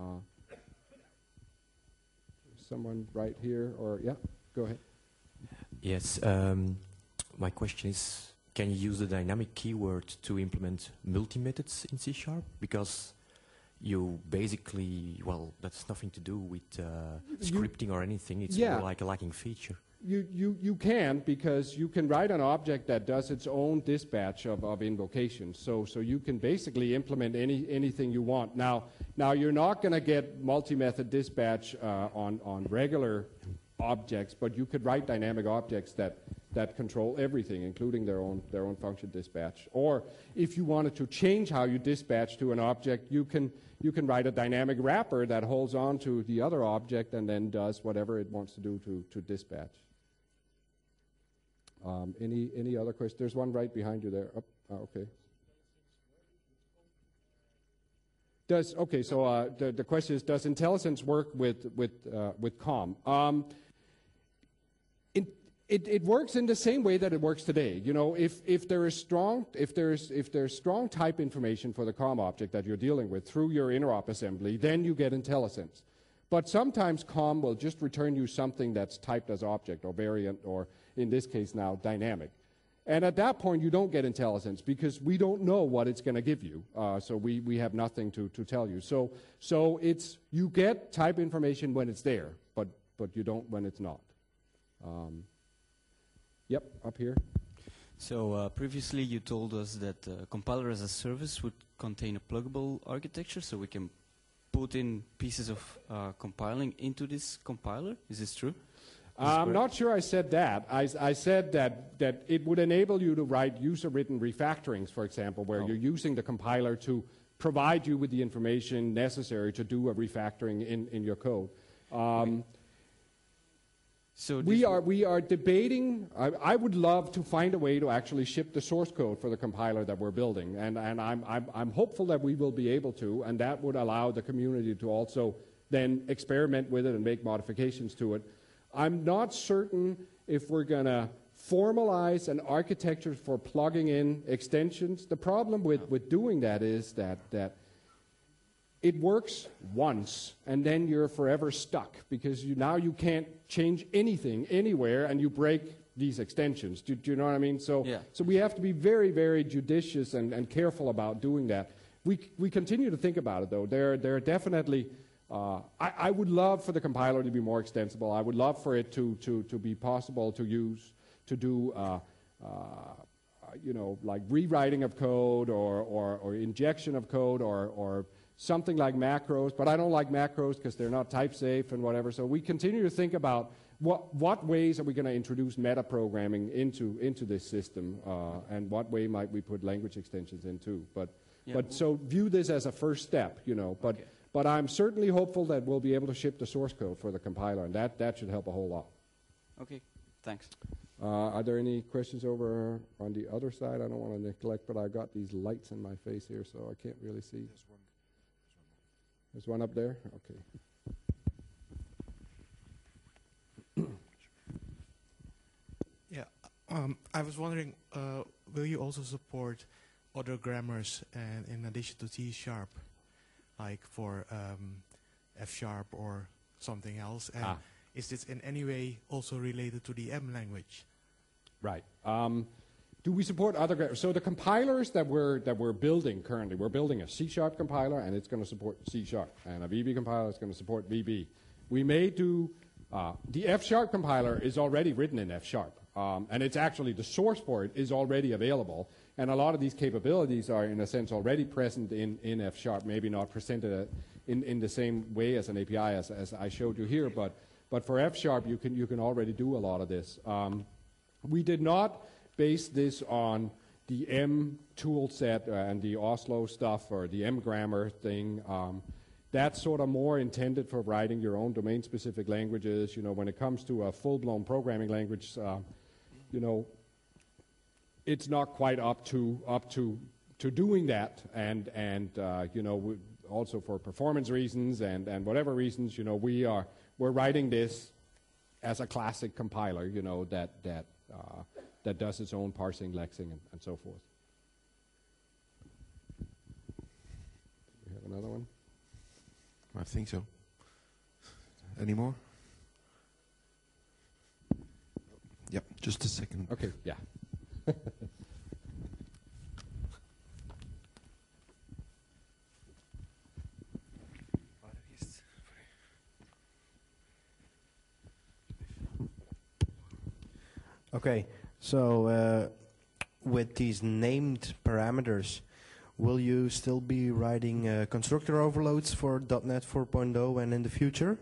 Someone right here, or yeah, go ahead. Yes, my question is, can you use the dynamic keyword to implement multi-methods in C#? Because you basically, well, that's nothing to do with scripting or anything. It's more like a lacking feature. You can, because you can write an object that does its own dispatch of invocations. So you can basically implement anything you want. Now you're not going to get multi-method dispatch on regular objects, but you could write dynamic objects that control everything, including their own function dispatch. Or if you wanted to change how you dispatch to an object, you can write a dynamic wrapper that holds on to the other object and then does whatever it wants to do to dispatch. Any other questions? There's one right behind you there. Okay. So the question is, does IntelliSense work with COM? It works in the same way that it works today. You know, if there's strong type information for the COM object that you're dealing with through your interop assembly, then you get IntelliSense. But sometimes COM will just return you something that's typed as object or variant, or in this case now dynamic. And at that point you don't get IntelliSense because we don't know what it's going to give you. So we have nothing to tell you. So it's, you get type information when it's there, but you don't when it's not. Yep, up here. So previously you told us that compiler as a service would contain a pluggable architecture, so we can put in pieces of compiling into this compiler. Is this true? I'm not sure I said that. I said that it would enable you to write user-written refactorings, for example, where you're using the compiler to provide you with the information necessary to do a refactoring in your code. So we are debating. I would love to find a way to actually ship the source code for the compiler that we're building, and I'm hopeful that we will be able to, and that would allow the community to also then experiment with it and make modifications to it. I'm not certain if we're going to formalize an architecture for plugging in extensions. The problem with doing that is that it works once, and then you're forever stuck, because now you can't change anything anywhere, and you break these extensions. Do you know what I mean? So we have to be very, very judicious and careful about doing that. We continue to think about it, though. There are definitely... I would love for the compiler to be more extensible. I would love for it to be possible to use, to do, you know, like rewriting of code or injection of code or something like macros. But I don't like macros because they're not type safe and whatever. So we continue to think about what ways are we going to introduce metaprogramming into this system, and what way might we put language extensions into. But so view this as a first step, you know. But But I'm certainly hopeful that we'll be able to ship the source code for the compiler, and that should help a whole lot. Okay, thanks. Are there any questions over on the other side? I don't want to neglect, but I've got these lights in my face here, so I can't really see. There's one up there? Okay. Yeah, I was wondering, will you also support other grammars and in addition to C#, like for F# or something else? And is this in any way also related to the M language? Right. Do we support other grammars? So the compilers that we're building currently, we're building a C# compiler, and it's going to support C#, and a VB compiler is going to support VB. We may do the F# compiler is already written in F#, and it's actually the source for it is already available, and a lot of these capabilities are in a sense already present in F#, maybe not presented in the same way as an API as I showed you here, but for F# you can already do a lot of this. We did not base this on the M tool set and the Oslo stuff or the M grammar thing. That's sort of more intended for writing your own domain-specific languages. You know, when it comes to a full-blown programming language, you know, it's not quite up to doing that. And you know, also for performance reasons and whatever reasons, you know, we're writing this as a classic compiler. You know, that does its own parsing, lexing, and so forth. Do we have another one? I think so. Any more? Yep, just a second. Okay, yeah. Okay, so with these named parameters, will you still be writing constructor overloads for .NET 4.0 and in the future?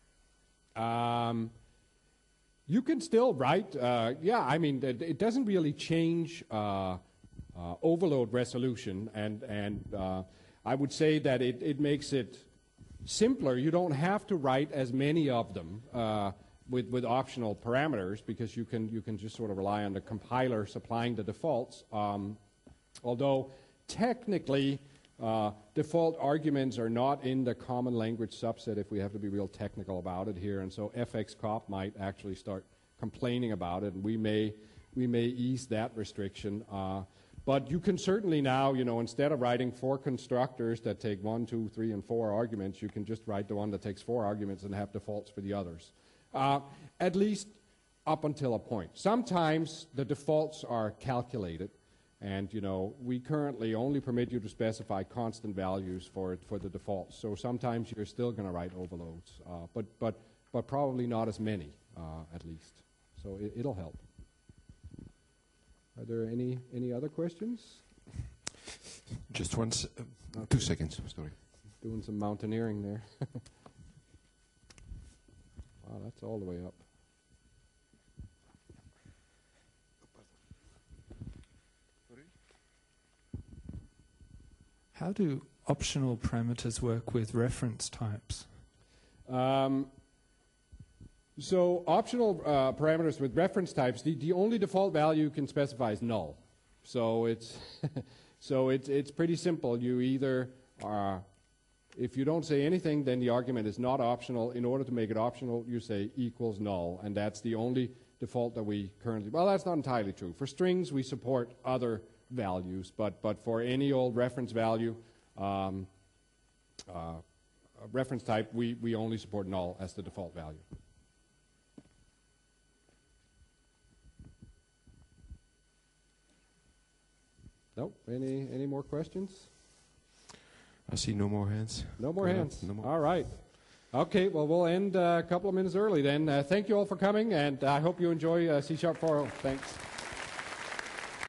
You can still write, yeah, I mean, it doesn't really change overload resolution, and I would say that it makes it simpler. You don't have to write as many of them with optional parameters, because you can just sort of rely on the compiler supplying the defaults. Although technically, default arguments are not in the common language subset, if we have to be real technical about it here, and so FXCOP might actually start complaining about it, and we may ease that restriction. But you can certainly now, you know, instead of writing 4 constructors that take 1, 2, 3, and 4 arguments, you can just write the one that takes 4 arguments and have defaults for the others. At least up until a point. Sometimes the defaults are calculated, and you know, we currently only permit you to specify constant values for the defaults. So sometimes you're still going to write overloads. But but probably not as many, at least. So it'll help. Are there any other questions? Just one, Okay. 2 seconds, sorry. Doing some mountaineering there. Wow, that's all the way up. How do optional parameters work with reference types? So optional parameters with reference types, the only default value you can specify is null. So it's it's pretty simple. You either if you don't say anything, then the argument is not optional. In order to make it optional, you say equals null, and that's the only default that we currently. Well, that's not entirely true. For strings, we support other values, but for any old reference value, reference type, we only support null as the default value. Nope. Any more questions? I see no more hands. No more Going up, hands. no more. All right. Okay, well, we'll end a couple of minutes early then. Thank you all for coming, and I hope you enjoy C# 4.0. Thanks.